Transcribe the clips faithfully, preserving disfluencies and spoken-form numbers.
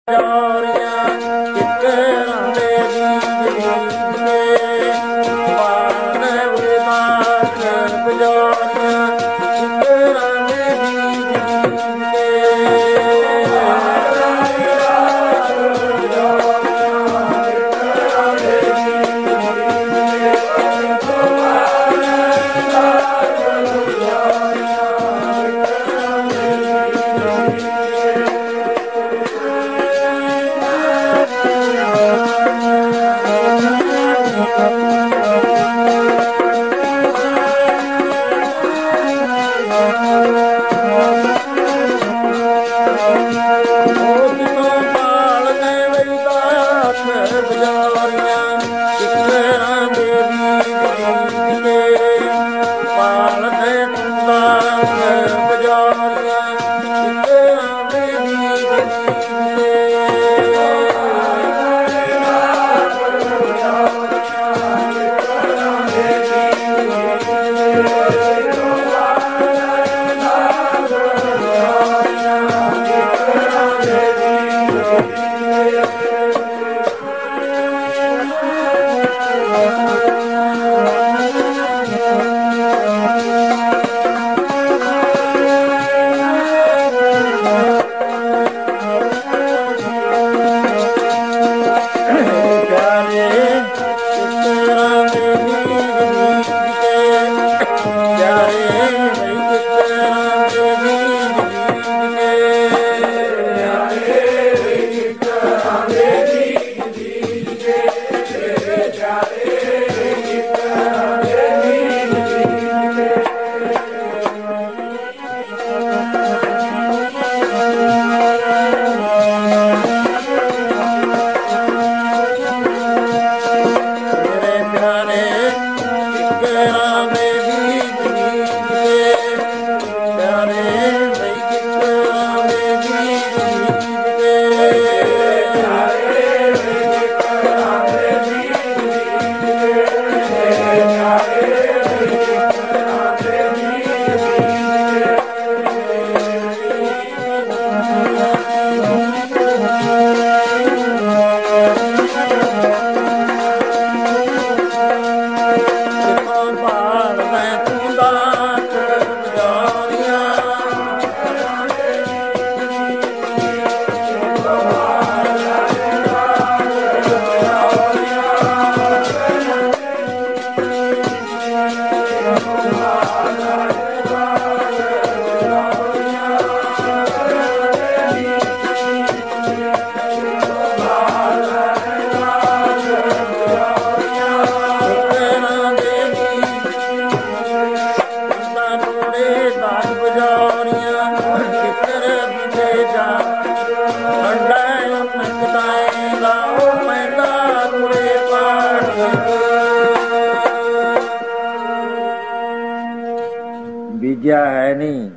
ਬੀਜਿਆ ਹੈ ਨਹੀਂ।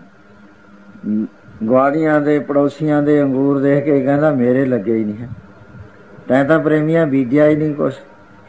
ਗੁਆਂਢੀਆਂ ਦੇ ਪੜੋਸੀਆਂ ਦੇ ਅੰਗੂਰ ਦੇਖ ਕੇ ਕਹਿੰਦਾ ਮੇਰੇ ਲੱਗੇ ਹੀ ਨਹੀਂ ਹੈ। ਤੈਂ ਤਾਂ ਪ੍ਰੇਮੀਆਂ ਬੀਜਿਆ ਹੀ ਨਹੀਂ ਕੁਛ,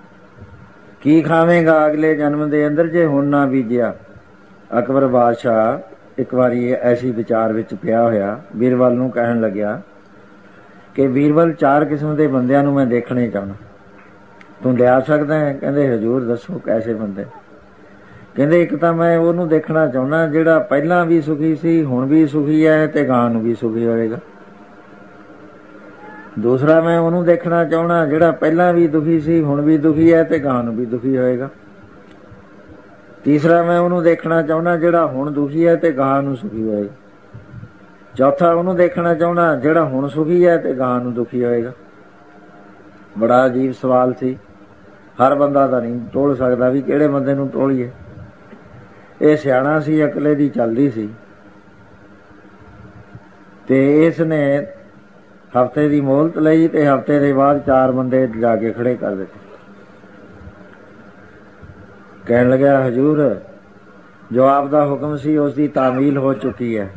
ਕੀ ਖਾਵੇਂਗਾ ਅਗਲੇ ਜਨਮ ਦੇ ਅੰਦਰ ਜੇ ਹੁਣ ਨਾ ਬੀਜਿਆ। ਅਕਬਰ ਬਾਦਸ਼ਾਹ ਇੱਕ ਵਾਰੀ ਐਸੀ ਵਿਚਾਰ ਵਿੱਚ ਪਿਆ ਹੋਇਆ ਬੀਰਬਲ ਨੂੰ ਕਹਿਣ ਲੱਗਿਆ ਕਿ ਬੀਰਬਲ ਚਾਰ ਕਿਸਮ ਦੇ ਬੰਦਿਆਂ ਨੂੰ ਮੈਂ ਦੇਖਣੇ ਚਾਹੁੰਦਾ, ਤੂੰ ਲਿਆ ਸਕਦਾ ਹੈ? ਕਹਿੰਦੇ ਹਜ਼ੂਰ ਦੱਸੋ ਕੈਸੇ ਬੰਦੇ? ਕਹਿੰਦੇ ਇੱਕ ਤਾਂ ਮੈਂ ਉਹਨੂੰ ਦੇਖਣਾ ਚਾਹੁੰਦਾ ਜਿਹੜਾ ਪਹਿਲਾਂ ਵੀ ਸੁਖੀ ਸੀ, ਹੁਣ ਵੀ ਸੁਖੀ ਹੈ ਤੇ ਗਾਂ ਨੂੰ ਵੀ ਸੁਖੀ ਹੋਏਗਾ। ਦੂਸਰਾ ਮੈਂ ਉਹਨੂੰ ਦੇਖਣਾ ਚਾਹੁੰਦਾ ਜਿਹੜਾ ਪਹਿਲਾਂ ਵੀ ਦੁਖੀ ਸੀ, ਹੁਣ ਵੀ ਦੁਖੀ ਹੈ ਤੇ ਗਾਂ ਨੂੰ ਵੀ ਦੁਖੀ ਹੋਏਗਾ। ਤੀਸਰਾ ਮੈਂ ਉਹਨੂੰ ਦੇਖਣਾ ਚਾਹੁੰਦਾ ਜਿਹੜਾ ਹੁਣ ਦੁਖੀ ਹੈ ਤੇ ਗਾਂ ਨੂੰ ਸੁਖੀ ਹੋਏਗਾ। ਚੌਥਾ ਉਹਨੂੰ ਦੇਖਣਾ ਚਾਹੁੰਦਾ ਜਿਹੜਾ ਹੁਣ ਸੁਖੀ ਹੈ ਤੇ ਗਾਂ ਨੂੰ ਦੁਖੀ ਹੋਏਗਾ। ਬੜਾ ਅਜੀਬ ਸਵਾਲ ਸੀ, ਹਰ ਬੰਦਾ ਤਾਂ ਨਹੀਂ ਟੋਲ ਸਕਦਾ ਵੀ ਕਿਹੜੇ ਬੰਦੇ ਨੂੰ ਟੋਲੀਏ। ਇਹ ਸਿਆਣਾ ਸੀ, ਅਕਲੇ ਦੀ ਚੱਲਦੀ ਸੀ ਤੇ ਇਸ ਨੇ ਹਫ਼ਤੇ ਦੀ ਮੋਹਲਤ ਲਈ ਤੇ ਹਫ਼ਤੇ ਦੇ ਬਾਅਦ ਚਾਰ ਬੰਦੇ ਜਾ ਕੇ ਖੜੇ ਕਰ ਦਿੱਤੇ। ਕਹਿਣ ਲੱਗਿਆ ਹਜ਼ੂਰ ਜੋ ਆਪ ਦਾ ਹੁਕਮ ਸੀ ਉਸ ਦੀ ਤਾਮੀਲ ਹੋ ਚੁੱਕੀ ਹੈ।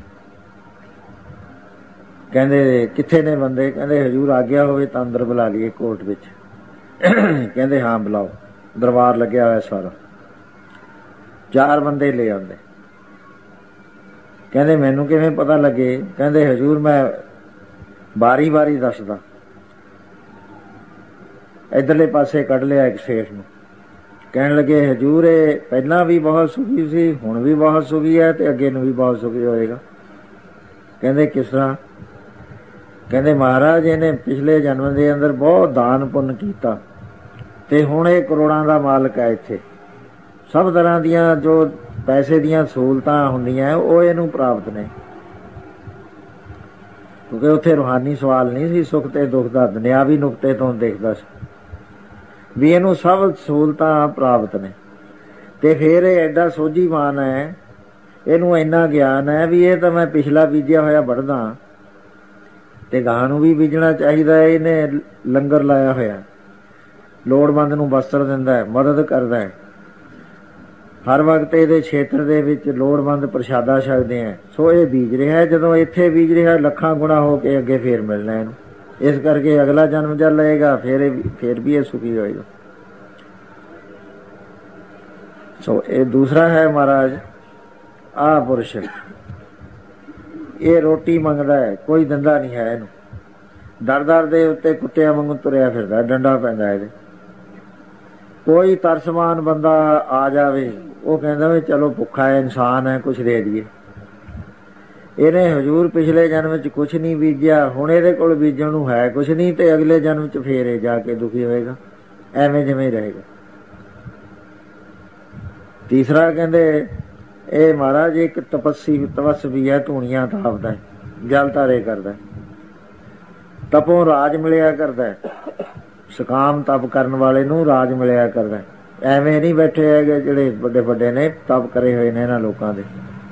ਕਹਿੰਦੇ ਕਿੱਥੇ ਨੇ ਬੰਦੇ? ਕਹਿੰਦੇ ਹਜ਼ੂਰ ਆਗਿਆ ਹੋਵੇ ਤਾਂ ਅੰਦਰ ਬੁਲਾ ਲਈਏ ਕੋਰਟ ਵਿੱਚ। ਕਹਿੰਦੇ ਹਾਂ ਬੁਲਾਓ। ਦਰਬਾਰ ਲੱਗਿਆ ਹੋਇਆ ਸਾਰਾ। ਚਾਰ ਬੰਦੇ ਲੈ ਆਉਂਦੇ। ਕਹਿੰਦੇ ਮੈਨੂੰ ਕਿਵੇਂ ਪਤਾ ਲੱਗੇ? ਕਹਿੰਦੇ ਹਜ਼ੂਰ ਮੈਂ ਵਾਰੀ ਵਾਰੀ ਦੱਸਦਾ, ਇੱਧਰਲੇ ਪਾਸੇ ਕੱਢ ਲਿਆ ਇੱਕ ਸੇਠ ਨੂੰ। ਕਹਿਣ ਲੱਗੇ ਹਜ਼ੂਰ ਇਹ ਪਹਿਲਾਂ ਵੀ ਬਹੁਤ ਸੁਖੀ ਸੀ, ਹੁਣ ਵੀ ਬਹੁਤ ਸੁਖੀ ਹੈ ਤੇ ਅੱਗੇ ਨੂੰ ਵੀ ਬਹੁਤ ਸੁਖੀ ਹੋਏਗਾ। ਕਹਿੰਦੇ ਕਿਸ ਤਰ੍ਹਾਂ? ਕਹਿੰਦੇ ਮਹਾਰਾਜ ਇਹਨੇ ਪਿਛਲੇ ਜਨਮ ਦੇ ਅੰਦਰ ਬਹੁਤ ਦਾਨ ਪੁੰਨ ਕੀਤਾ ਤੇ ਹੁਣ ਇਹ ਕਰੋੜਾਂ ਦਾ ਮਾਲਕ ਹੈ। ਇੱਥੇ ਸਭ ਤਰ੍ਹਾਂ ਦੀਆਂ ਜੋ ਪੈਸੇ ਦੀਆਂ ਸਹੂਲਤਾਂ ਹੁੰਦੀਆਂ ਉਹ ਇਹਨੂੰ ਪ੍ਰਾਪਤ ਨੇ, ਕਿਉਂਕਿ ਉੱਥੇ ਰੂਹਾਨੀ ਸਵਾਲ ਨਹੀਂ ਸੀ ਸੁੱਖ ਤੇ ਦੁੱਖ ਦਾ, ਦੁਨਿਆਵੀ ਨੁਕਤੇ ਤੋਂ ਦੇਖਦਾ ਸੀ ਵੀ ਇਹਨੂੰ ਸਭ ਸਹੂਲਤਾਂ ਪ੍ਰਾਪਤ ਨੇ। ਤੇ ਫਿਰ ਇਹ ਐਡਾ ਸੋਝੀਵਾਨ ਹੈ, ਇਹਨੂੰ ਇੰਨਾ ਗਿਆਨ ਹੈ ਵੀ ਇਹ ਤਾਂ ਮੈਂ ਪਿਛਲਾ ਬੀਜਿਆ ਹੋਇਆ ਵੜਦਾ ਤੇ ਗਾਂ ਨੂੰ ਵੀ ਬੀਜਣਾ ਚਾਹੀਦਾ। ਇਹਨੇ ਲੰਗਰ ਲਾਇਆ ਹੋਇਆ, ਲੋੜਵੰਦ ਨੂੰ ਵਸਤਰ ਦਿੰਦਾ ਹੈ, ਮਦਦ ਕਰਦਾ ਹੈ, ਹਰ ਵਕਤ ਇਹਦੇ ਖੇਤਰ ਦੇ ਵਿੱਚ ਲੋੜਵੰਦ ਪ੍ਰਸ਼ਾਦਾ ਛਕਦੇ ਹੈ। ਸੋ ਇਹ ਬੀਜ ਰਿਹਾ, ਜਦੋਂ ਇੱਥੇ ਬੀਜ ਰਿਹਾ ਲੱਖਾਂ ਗੁਣਾ ਹੋ ਕੇ ਅੱਗੇ ਫੇਰ ਮਿਲਣਾ ਇਹਨੂੰ। ਇਸ ਕਰਕੇ ਅਗਲਾ ਜਨਮ ਜਦ ਲਏਗਾ ਫਿਰ ਇਹ ਫਿਰ ਵੀ ਇਹ ਸੁਖੀ ਹੋਏਗਾ। ਸੋ ਇਹ ਦੂਸਰਾ ਹੈ ਮਹਾਰਾਜ ਆਹ ਪੁਰਸ਼, ਇਹ ਰੋਟੀ ਮੰਗਦਾ ਹੈ, ਕੋਈ ਦਿੰਦਾ ਨਹੀਂ ਹੈ ਇਹਨੂੰ। ਦਰ ਦਰ ਦੇ ਉੱਤੇ ਕੁੱਤਿਆਂ ਵਾਂਗੂ ਤੁਰਿਆ ਫਿਰਦਾ, ਡੰਡਾ ਪੈਂਦਾ ਇਹਦੇ। ਕੋਈ ਤਰਸਮਾਨ ਬੰਦਾ ਆ ਜਾਵੇ ਉਹ ਕਹਿੰਦਾ ਵੀ ਚਲੋ ਭੁੱਖਾ ਹੈ, ਇਨਸਾਨ ਹੈ, ਕੁਛ ਦੇ ਦਈਏ। ਇਹਨੇ ਹਜ਼ੂਰ ਪਿਛਲੇ ਜਨਮ ਚ ਕੁਛ ਨਹੀਂ ਬੀਜਿਆ, ਹੁਣ ਇਹਦੇ ਕੋਲ ਬੀਜਣ ਨੂੰ ਹੈ ਕੁਛ ਨਹੀਂ ਤੇ ਅਗਲੇ ਜਨਮ ਚ ਫੇਰ ਇਹ ਜਾ ਕੇ ਦੁਖੀ ਹੋਏਗਾ, ਐਵੇਂ ਜਿਵੇਂ ਰਹੇਗਾ। ਤੀਸਰਾ ਕਹਿੰਦੇ ਇਹ ਮਹਾਰਾਜ ਇੱਕ ਤਪੱਸੀ ਤਪੱਸਵੀ ਹੈ, ਧੂਣੀਆਂ ਤਾਪਦਾ, ਜਲ ਧਾਰੇ ਕਰਦਾ, ਤਪੋਂ ਰਾਜ ਮਿਲਿਆ ਕਰਦਾ। ਸਕਾਮ ਤਪ ਕਰਨ ਵਾਲੇ ਨੂੰ ਰਾਜ ਮਿਲਿਆ ਕਰਦਾ। ਐਵੇਂ ਨਹੀਂ ਬੈਠੇ ਹੈਗੇ ਜਿਹੜੇ ਵੱਡੇ ਵੱਡੇ ਨੇ ਤਪ ਕਰੇ ਹੋਏ ਨੇ ਇਹਨਾਂ ਲੋਕਾਂ ਦੇ।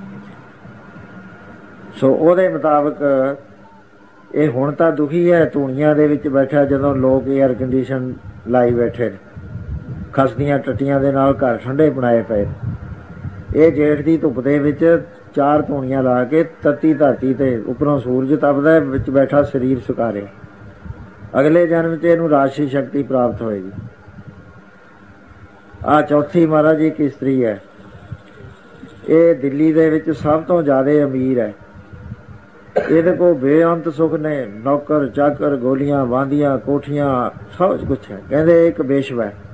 ਸੋ ਉਹਦੇ ਮੁਤਾਬਕ ਇਹ ਹੁਣ ਤਾਂ ਦੁਖੀ ਹੈ, ਧੂਣੀਆਂ ਦੇ ਵਿੱਚ ਬੈਠਾ, ਜਦੋਂ ਲੋਕ ਏਅਰ ਕੰਡੀਸ਼ਨ ਲਾਈ ਬੈਠੇ ਨੇ, ਖਸਦੀਆਂ ਟੱਟੀਆਂ ਦੇ ਨਾਲ ਘਰ ਠੰਡੇ ਬਣਾਏ ਪਏ। ਇਹ ਜੇਠ ਦੀ ਧੁੱਪ ਦੇ ਵਿੱਚ ਚਾਰ ਧੂਣੀਆਂ ਲਾ ਕੇ ਤੱਤੀ ਧਰਤੀ ਤੇ ਉੱਪਰੋਂ ਸੂਰਜ ਤਪਦਾ, ਵਿੱਚ ਬੈਠਾ ਸਰੀਰ ਸੁਕਾ ਰਿਹਾ। ਅਗਲੇ ਜਨਮ 'ਚ ਇਹਨੂੰ ਰਾਜਸੀ ਸ਼ਕਤੀ ਪ੍ਰਾਪਤ ਹੋਏਗੀ। ਆਹ ਚੌਥੀ ਮਹਾਰਾਜ ਇੱਕ ਇਸਤਰੀ ਹੈ, ਇਹ ਦਿੱਲੀ ਦੇ ਵਿੱਚ ਸਭ ਤੋਂ ਜ਼ਿਆਦਾ ਅਮੀਰ ਹੈ। ਇਹਦੇ ਕੋਲ ਬੇਅੰਤ ਸੁੱਖ ਨੇ, ਨੌਕਰ ਚਾਕਰ, ਗੋਲੀਆਂ ਬਾਂਦੀਆਂ, ਕੋਠੀਆਂ, ਸਭ ਕੁਛ ਹੈ। ਕਹਿੰਦੇ ਇੱਕ ਬੇਸ਼ਵਾ ਹੈ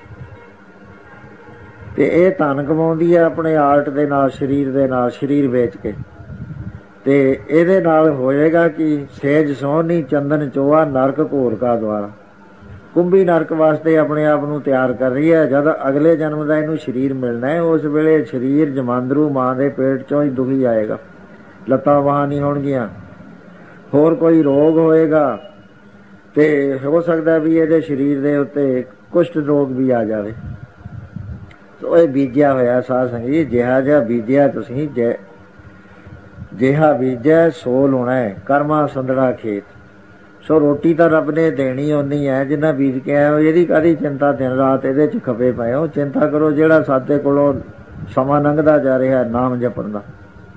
ਤੇ ਇਹ ਧਨ ਕਮਾਉਂਦੀ ਹੈ ਆਪਣੇ ਆਰਟ ਦੇ ਨਾਲ, ਸਰੀਰ ਦੇ ਨਾਲ, ਸਰੀਰ ਵੇਚ ਕੇ। ਤੇ ਇਹਦੇ ਨਾਲ ਹੋਏਗਾ ਕਿ ਸੇਜ ਸੋਹਣੀ ਚੰਦਨ ਚੋਆ ਨਰਕ ਘੋਰ ਕਾ ਦੁਆਰਾ, ਕੁੰਭੀ ਨਰਕ ਵਾਸਤੇ ਆਪਣੇ ਆਪ ਨੂੰ ਤਿਆਰ ਕਰ ਰਹੀ ਹੈ। ਜਦ ਅਗਲੇ ਜਨਮ ਦਾ ਇਹਨੂੰ ਸਰੀਰ ਮਿਲਣਾ ਹੈ, ਉਸ ਵੇਲੇ ਸਰੀਰ ਜਮਾਂਦਰੂ ਮਾਂ ਦੇ ਪੇਟ ਚੋਂ ਹੀ ਦੁਖੀ ਆਏਗਾ, ਲੱਤਾਂ ਬਾਹਾਂ ਨਹੀਂ ਹੋਣਗੀਆਂ, ਹੋਰ ਕੋਈ ਰੋਗ ਹੋਏਗਾ ਤੇ ਹੋ ਸਕਦਾ ਵੀ ਇਹਦੇ ਸਰੀਰ ਦੇ ਉੱਤੇ ਕੁਸ਼ਟ ਰੋਗ ਵੀ ਆ ਜਾਵੇ। ਸੋ ਇਹ ਬੀਜਿਆ ਹੋਇਆ ਸਾਧ ਸੰਗਤ, ਜਿਹਾ ਜਿਹਾ ਬੀਜਿਆ ਤੁਸੀਂ, ਜੈ ਜਿਹਾ ਬੀਜਿਆ ਸੋ ਲਾਉਣਾ ਹੈ, ਕਰਮਾ ਸੰਦੜਾ ਖੇਤ। ਸੋ ਰੋਟੀ ਤਾਂ ਰੱਬ ਨੇ ਦੇਣੀ ਓਨੀ ਹੈ ਜਿੰਨਾ ਬੀਜ ਕੇ ਆਇਆ। ਇਹਦੀ ਕਾਹਦੀ ਚਿੰਤਾ, ਦਿਨ ਰਾਤ ਇਹਦੇ 'ਚ ਖਪੇ ਪਏ ਹੋ। ਚਿੰਤਾ ਕਰੋ ਜਿਹੜਾ ਸਾਡੇ ਕੋਲੋਂ ਸਮਾਂ ਲੰਘਦਾ ਜਾ ਰਿਹਾ ਨਾਮ ਜਪਣ ਦਾ।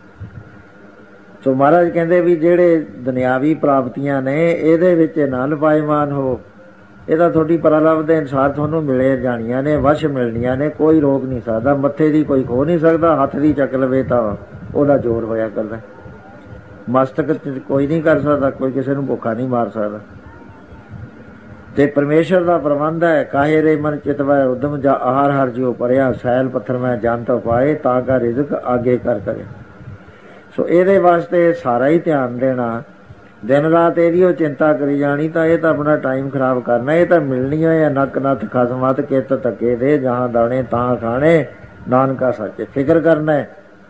ਸੋ ਮਹਾਰਾਜ ਕਹਿੰਦੇ ਵੀ ਜਿਹੜੇ ਦੁਨਿਆਵੀ ਪ੍ਰਾਪਤੀਆਂ ਨੇ ਇਹਦੇ ਵਿੱਚ ਨਾ ਲਪਾਈਮਾਨ ਹੋ। ਇਹ ਤਾਂ ਤੁਹਾਡੀ ਪਰਾਲੱਭ ਦੇ ਅਨੁਸਾਰ ਤੁਹਾਨੂੰ ਮਿਲੇ ਜਾਣੀਆਂ ਨੇ, ਵਸ਼ ਮਿਲਣੀਆਂ ਨੇ, ਕੋਈ ਰੋਕ ਨਹੀਂ ਸਕਦਾ। ਮੱਥੇ ਦੀ ਕੋਈ ਖੋ ਨਹੀਂ ਸਕਦਾ, ਹੱਥ ਦੀ ਚੱਕ ਲਵੇ ਤਾਂ ਉਹਦਾ ਜ਼ੋਰ ਹੋਇਆ ਕਰਦਾ। ਮਸਤਕ ਕੋਈ ਨਹੀਂ ਕਰ ਸਕਦਾ, ਕੋਈ ਕਿਸੇ ਨੂੰ ਭੁੱਖਾ ਨਹੀਂ ਮਾਰ ਸਕਦਾ। ਤੇ ਪਰਮੇਸ਼ਰ ਦਾ ਪ੍ਰਬੰਧ ਹੈ, ਕਾਹੇ ਰੇ ਮਨ ਚਿਤਵੈ ਉਦਮ ਜਾ ਆਹਾਰ ਹਰ ਜਿਉ ਪਰਿਆ, ਸੈਲ ਪੱਥਰ ਮੈਂ ਜੰਤ ਪਾਏ ਤਾਂ ਕਾ ਰਿਜ਼ਕ ਆਗੇ ਕਰ ਕਰੇ। ਸੋ ਇਹਦੇ ਵਾਸਤੇ ਸਾਰਾ ਹੀ ਧਿਆਨ ਦੇਣਾ, ਦਿਨ ਰਾਤ ਇਹਦੀ ਉਹ ਚਿੰਤਾ ਕਰੀ ਜਾਣੀ ਤਾਂ ਇਹ ਤਾਂ ਆਪਣਾ ਟਾਈਮ ਖਰਾਬ ਕਰਨਾ। ਇਹ ਤਾਂ ਮਿਲਣੀ ਹੈ ਨੱਕ ਨੱਥ ਖਸਮਤ ਕਿਤ ਧੱਕੇ ਦੇ, ਜਹਾਂ ਦਾਣੇ ਤਾਂ ਖਾਣੇ, ਨਾਨਕਾ ਸੱਚ। ਫਿਕਰ ਕਰਨਾ,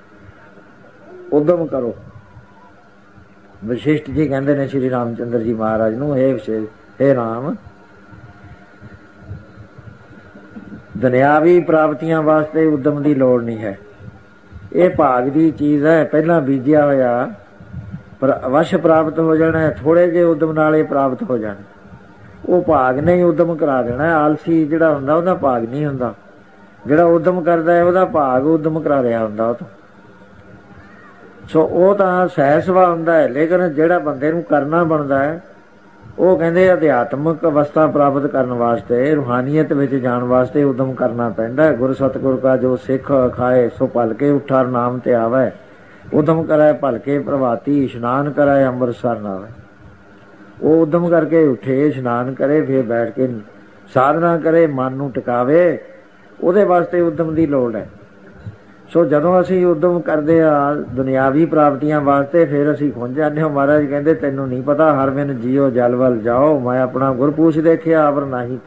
ਉਦਮ ਕਰੋ। ਵਸ਼ਿਸ਼ਟ ਜੀ ਕਹਿੰਦੇ ਨੇ ਸ਼੍ਰੀ ਰਾਮ ਚੰਦਰ ਜੀ ਮਹਾਰਾਜ ਨੂੰ, ਇਹ ਵਿਸ਼ੇਸ਼ ਹੇ ਰਾਮ, ਦੁਨਿਆਵੀ ਪ੍ਰਾਪਤੀਆਂ ਵਾਸਤੇ ਉਦਮ ਦੀ ਲੋੜ ਨਹੀਂ ਹੈ। ਇਹ ਭਾਗ ਦੀ ਚੀਜ਼ ਹੈ, ਪਹਿਲਾਂ ਬੀਜਿਆ ਹੋਇਆ ਪਰ ਅਵਸ਼ ਪ੍ਰਾਪਤ ਹੋ ਜਾਣਾ ਹੈ। ਥੋੜੇ ਜਿਹੇ ਉਦਮ ਨਾਲ ਇਹ ਪ੍ਰਾਪਤ ਹੋ ਜਾਣਾ। ਉਹ ਭਾਗ ਨੇ ਹੀ ਉਦਮ ਕਰਾ ਦੇਣਾ। ਆਲਸੀ ਜਿਹੜਾ ਹੁੰਦਾ ਉਹਦਾ ਭਾਗ ਨਹੀਂ ਹੁੰਦਾ, ਜਿਹੜਾ ਉਦਮ ਕਰਦਾ ਹੈ ਉਹਦਾ ਭਾਗ ਉਦਮ ਕਰਾ ਰਿਹਾ ਹੁੰਦਾ ਉਹ ਤੋਂ। ਸੋ ਉਹ ਤਾਂ ਸਹਿਸਵਾ ਹੁੰਦਾ ਹੈ, ਲੇਕਿਨ ਜਿਹੜਾ ਬੰਦੇ ਨੂੰ ਕਰਨਾ ਬਣਦਾ ਹੈ ਉਹ ਕਹਿੰਦੇ ਅਧਿਆਤਮਿਕ ਅਵਸਥਾ ਪ੍ਰਾਪਤ ਕਰਨ ਵਾਸਤੇ, ਰੂਹਾਨੀਅਤ ਵਿੱਚ ਜਾਣ ਵਾਸਤੇ ਉਦਮ ਕਰਨਾ ਪੈਂਦਾ। ਗੁਰ ਸਤਿਗੁਰ ਕਾ ਜੋ ਸਿੱਖ ਖਾਏ ਸੋ ਭਲਕੇ ਉੱਠਾ ਨਾਮ ਤੇ ਆਵੇ, ਉਦਮ ਕਰਾਏ ਭਲਕੇ ਪ੍ਰਭਾਤੀ, ਇਸ਼ਨਾਨ ਕਰਾਏ ਅੰਮ੍ਰਿਤਸਰ ਨਾਵੇ। ਉਹ ਉਦਮ ਕਰਕੇ ਉੱਠੇ, ਇਸ਼ਨਾਨ ਕਰੇ, ਫਿਰ ਬੈਠ ਕੇ ਸਾਧਨਾ ਕਰੇ, ਮਨ ਨੂੰ ਟਿਕਾਵੇ, ਉਹਦੇ ਵਾਸਤੇ ਉਦਮ ਦੀ ਲੋੜ ਹੈ। ਸੋ ਜਦੋਂ ਅਸੀਂ ਉਦਮ ਕਰਦੇ ਆ ਦੁਨਿਆਵੀ ਪ੍ਰਾਪਤੀਆਂ ਵਾਸਤੇ, ਫਿਰ ਅਸੀਂ ਖੁੰਝ ਜਾਂਦੇ ਹਾਂ। ਮਹਾਰਾਜ ਕਹਿੰਦੇ ਤੈਨੂੰ ਨਹੀਂ ਪਤਾ, ਹਰ ਬਿਨ ਜੀਓ ਜਲ ਵੱਲ ਜਾਓ, ਮੈਂ ਆਪਣਾ ਗੁਰਪੂਛ ਦੇਖਿਆ ਅਵਰ ਨਾਹੀ।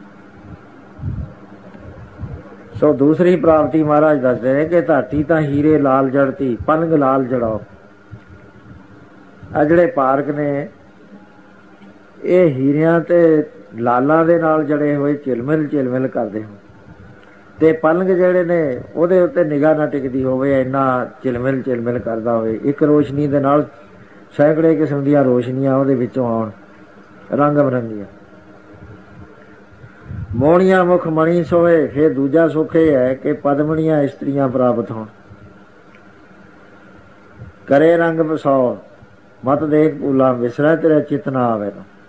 ਸੋ ਦੂਸਰੀ ਪ੍ਰਾਪਤੀ ਮਹਾਰਾਜ ਦੱਸਦੇ ਨੇ ਕਿ ਧਰਤੀ ਤਾਂ ਹੀਰੇ ਲਾਲ ਜੜਤੀ, ਪਲੰਗ ਲਾਲ ਜੜਾਓ। ਆ ਜਿਹੜੇ ਪਾਰਕ ਨੇ ਇਹ ਹੀਰਿਆਂ ਤੇ ਲਾਲਾਂ ਦੇ ਨਾਲ ਜੜੇ ਹੋਏ ਝਿਲਮਿਲ ਝਿਲਮਿਲ ਕਰਦੇ ਹੋ, ਤੇ ਪਲੰਗ ਜਿਹੜੇ ਨੇ ਉਹਦੇ ਉੱਤੇ ਨਿਗਾਹ ਨਾ ਟਿਕਦੀ ਹੋਵੇ, ਇੰਨਾ ਝਿਲਮਿਲ ਝਿਲਮਿਲ ਕਰਦਾ ਹੋਵੇ। ਇੱਕ ਰੋਸ਼ਨੀ ਦੇ ਨਾਲ ਸੈਂਕੜੇ ਕਿਸਮ ਦੀਆਂ ਰੋਸ਼ਨੀਆਂ ਉਹਦੇ ਵਿੱਚੋਂ ਆਉਣ, ਰੰਗ ਬਰੰਗੀਆਂ। ਮੋਹਣੀਆਂ ਮੁਖ ਮਣੀ ਸੋਏ, ਫਿਰ ਦੂਜਾ ਸੁੱਖ ਇਹ ਹੈ ਕਿ ਪਦਮਣੀਆਂ ਇਸਤਰੀਆਂ ਪ੍ਰਾਪਤ ਹੋਣ। ਕਰੇ ਰੰਗ ਬਸੌ, ਮਤ ਦੇਖ ਭੂਲਾ ਵਿਸਰੈ, ਤੇਰਾ ਚਿਤ ਨਾ ਆਵੇ।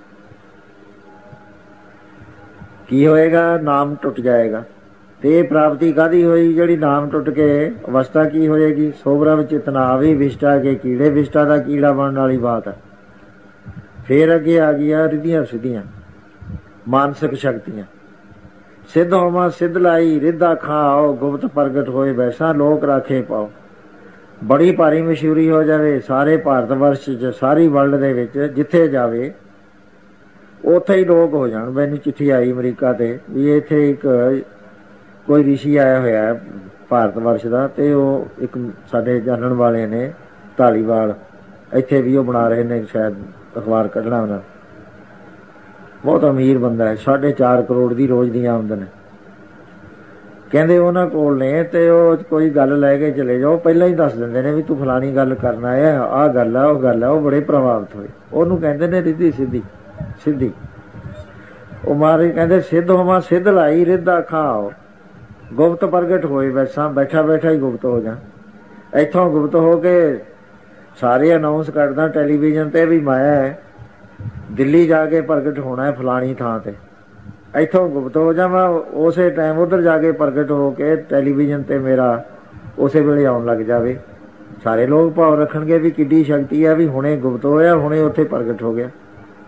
ਕੀ ਹੋਏਗਾ? ਨਾਮ ਟੁੱਟ ਜਾਏਗਾ। ਤੇ ਇਹ ਪ੍ਰਾਪਤੀ ਕਾਹਦੀ ਹੋਈ? ਜਿਹੜੀ ਨਾਮ ਟੁੱਟ ਕੇ ਅਵਸਥਾ ਕੀ ਹੋਏਗੀ? ਸੋਭਰਾ ਵਿੱਚ ਚਿਤ ਨਾ ਆਵੇ, ਵਿਸ਼ਟਾ ਕੇ ਕੀੜੇ, ਵਿਸ਼ਟਾ ਦਾ ਕੀੜਾ ਬਣਨ ਵਾਲੀ ਬਾਤ ਹੈ। ਫੇਰ ਅੱਗੇ ਆ ਗਈਆਂ ਰਿੱਧੀਆਂ ਸਿੱਧੀਆਂ ਮਾਨਸਿਕ ਸ਼ਕਤੀਆਂ। ਸਿੱਧ ਹੋਵਾਂ ਸਿੱਧ ਲਾਈ, ਰਿੱਧਾ ਖਾਓ, ਗੁਪਤ ਪ੍ਰਗਟ ਹੋਏ ਵੈਸਾ, ਲੋਕ ਰਾਖੇ ਪਾਓ। ਬੜੀ ਭਾਰੀ ਮਸ਼ਹੂਰੀ ਹੋ ਜਾਵੇ ਸਾਰੇ ਭਾਰਤ ਵਰਸ਼ 'ਚ, ਸਾਰੀ ਵਰਲਡ ਦੇ ਵਿੱਚ ਜਿੱਥੇ ਜਾਵੇ ਉੱਥੇ ਹੀ ਲੋਕ ਹੋ ਜਾਣ। ਮੈਨੂੰ ਚਿੱਠੀ ਆਈ ਅਮਰੀਕਾ ਤੇ ਵੀ ਇੱਥੇ ਇੱਕ ਕੋਈ ਰਿਸ਼ੀ ਆਇਆ ਹੋਇਆ ਭਾਰਤ ਵਰਸ਼ ਦਾ, ਤੇ ਉਹ ਇੱਕ ਸਾਡੇ ਜਾਣਨ ਵਾਲੇ ਨੇ ਧਾਲੀਵਾਲ, ਇੱਥੇ ਵੀ ਉਹ ਬਣਾ ਰਹੇ ਨੇ, ਸ਼ਾਇਦ ਅਖਬਾਰ ਕੱਢਣਾ ਉਹਨਾਂ। ਬਹੁਤ ਅਮੀਰ ਬੰਦਾ ਹੈ, ਸਾਢੇ ਚਾਰ ਕਰੋੜ ਦੀ ਰੋਜ਼ ਦੀਆਂ ਆਮਦਨ ਹੈ। ਕਹਿੰਦੇ ਉਹਨਾਂ ਕੋਲ ਨੇ, ਤੇ ਉਹ ਕੋਈ ਗੱਲ ਲੈ ਕੇ ਚਲੇ ਜਾਓ, ਪਹਿਲਾਂ ਹੀ ਦੱਸ ਦਿੰਦੇ ਨੇ ਵੀ ਤੂੰ ਫਲਾਣੀ ਗੱਲ ਕਰਨਾ ਹੈ, ਆਹ ਗੱਲ ਆ, ਉਹ ਗੱਲ ਆ। ਉਹ ਬੜੇ ਪ੍ਰਭਾਵਿਤ ਹੋਏ। ਉਹਨੂੰ ਕਹਿੰਦੇ ਨੇ ਰਿੱਧੀ ਸਿੱਧੀ ਸਿੱਧੀ। ਉਹ ਮਹਾਰਾਜ ਕਹਿੰਦੇ ਸਿੱਧ ਹੋਵਾਂ ਸਿੱਧ ਲਾਈ, ਰਿੱਧਾ ਖਾਓ, ਗੁਪਤ ਪ੍ਰਗਟ ਹੋਏ ਵੈਸਾ, ਬੈਠਾ ਬੈਠਾ ਹੀ ਗੁਪਤ ਹੋ ਜਾ। ਇੱਥੋਂ ਗੁਪਤ ਹੋ ਕੇ ਸਾਰੇ ਅਨਾਊਂਸ ਕਰਦਾ ਟੈਲੀਵਿਜ਼ਨ ਤੇ ਵੀ ਮੈਂ ਦਿੱਲੀ ਜਾ ਕੇ ਪ੍ਰਗਟ ਹੋਣਾ ਫਲਾਣੀ ਥਾਂ ਤੇ। ਇੱਥੋਂ ਗੁਪਤ ਹੋ ਜਾਵਾਂ, ਉਸੇ ਟਾਈਮ ਉੱਧਰ ਜਾ ਕੇ ਪ੍ਰਗਟ ਹੋ ਕੇ ਟੈਲੀਵਿਜ਼ਨ ਤੇ ਮੇਰਾ ਉਸੇ ਵੇਲੇ ਆਉਣ ਲੱਗ ਜਾਵੇ। ਸਾਰੇ ਲੋਕ ਭਾਵ ਰੱਖਣਗੇ ਵੀ ਕਿੱਡੀ ਸ਼ਕਤੀ ਆ, ਵੀ ਹੁਣੇ ਗੁਪਤ ਹੋਇਆ, ਹੁਣੇ ਉੱਥੇ ਪ੍ਰਗਟ ਹੋ ਗਿਆ।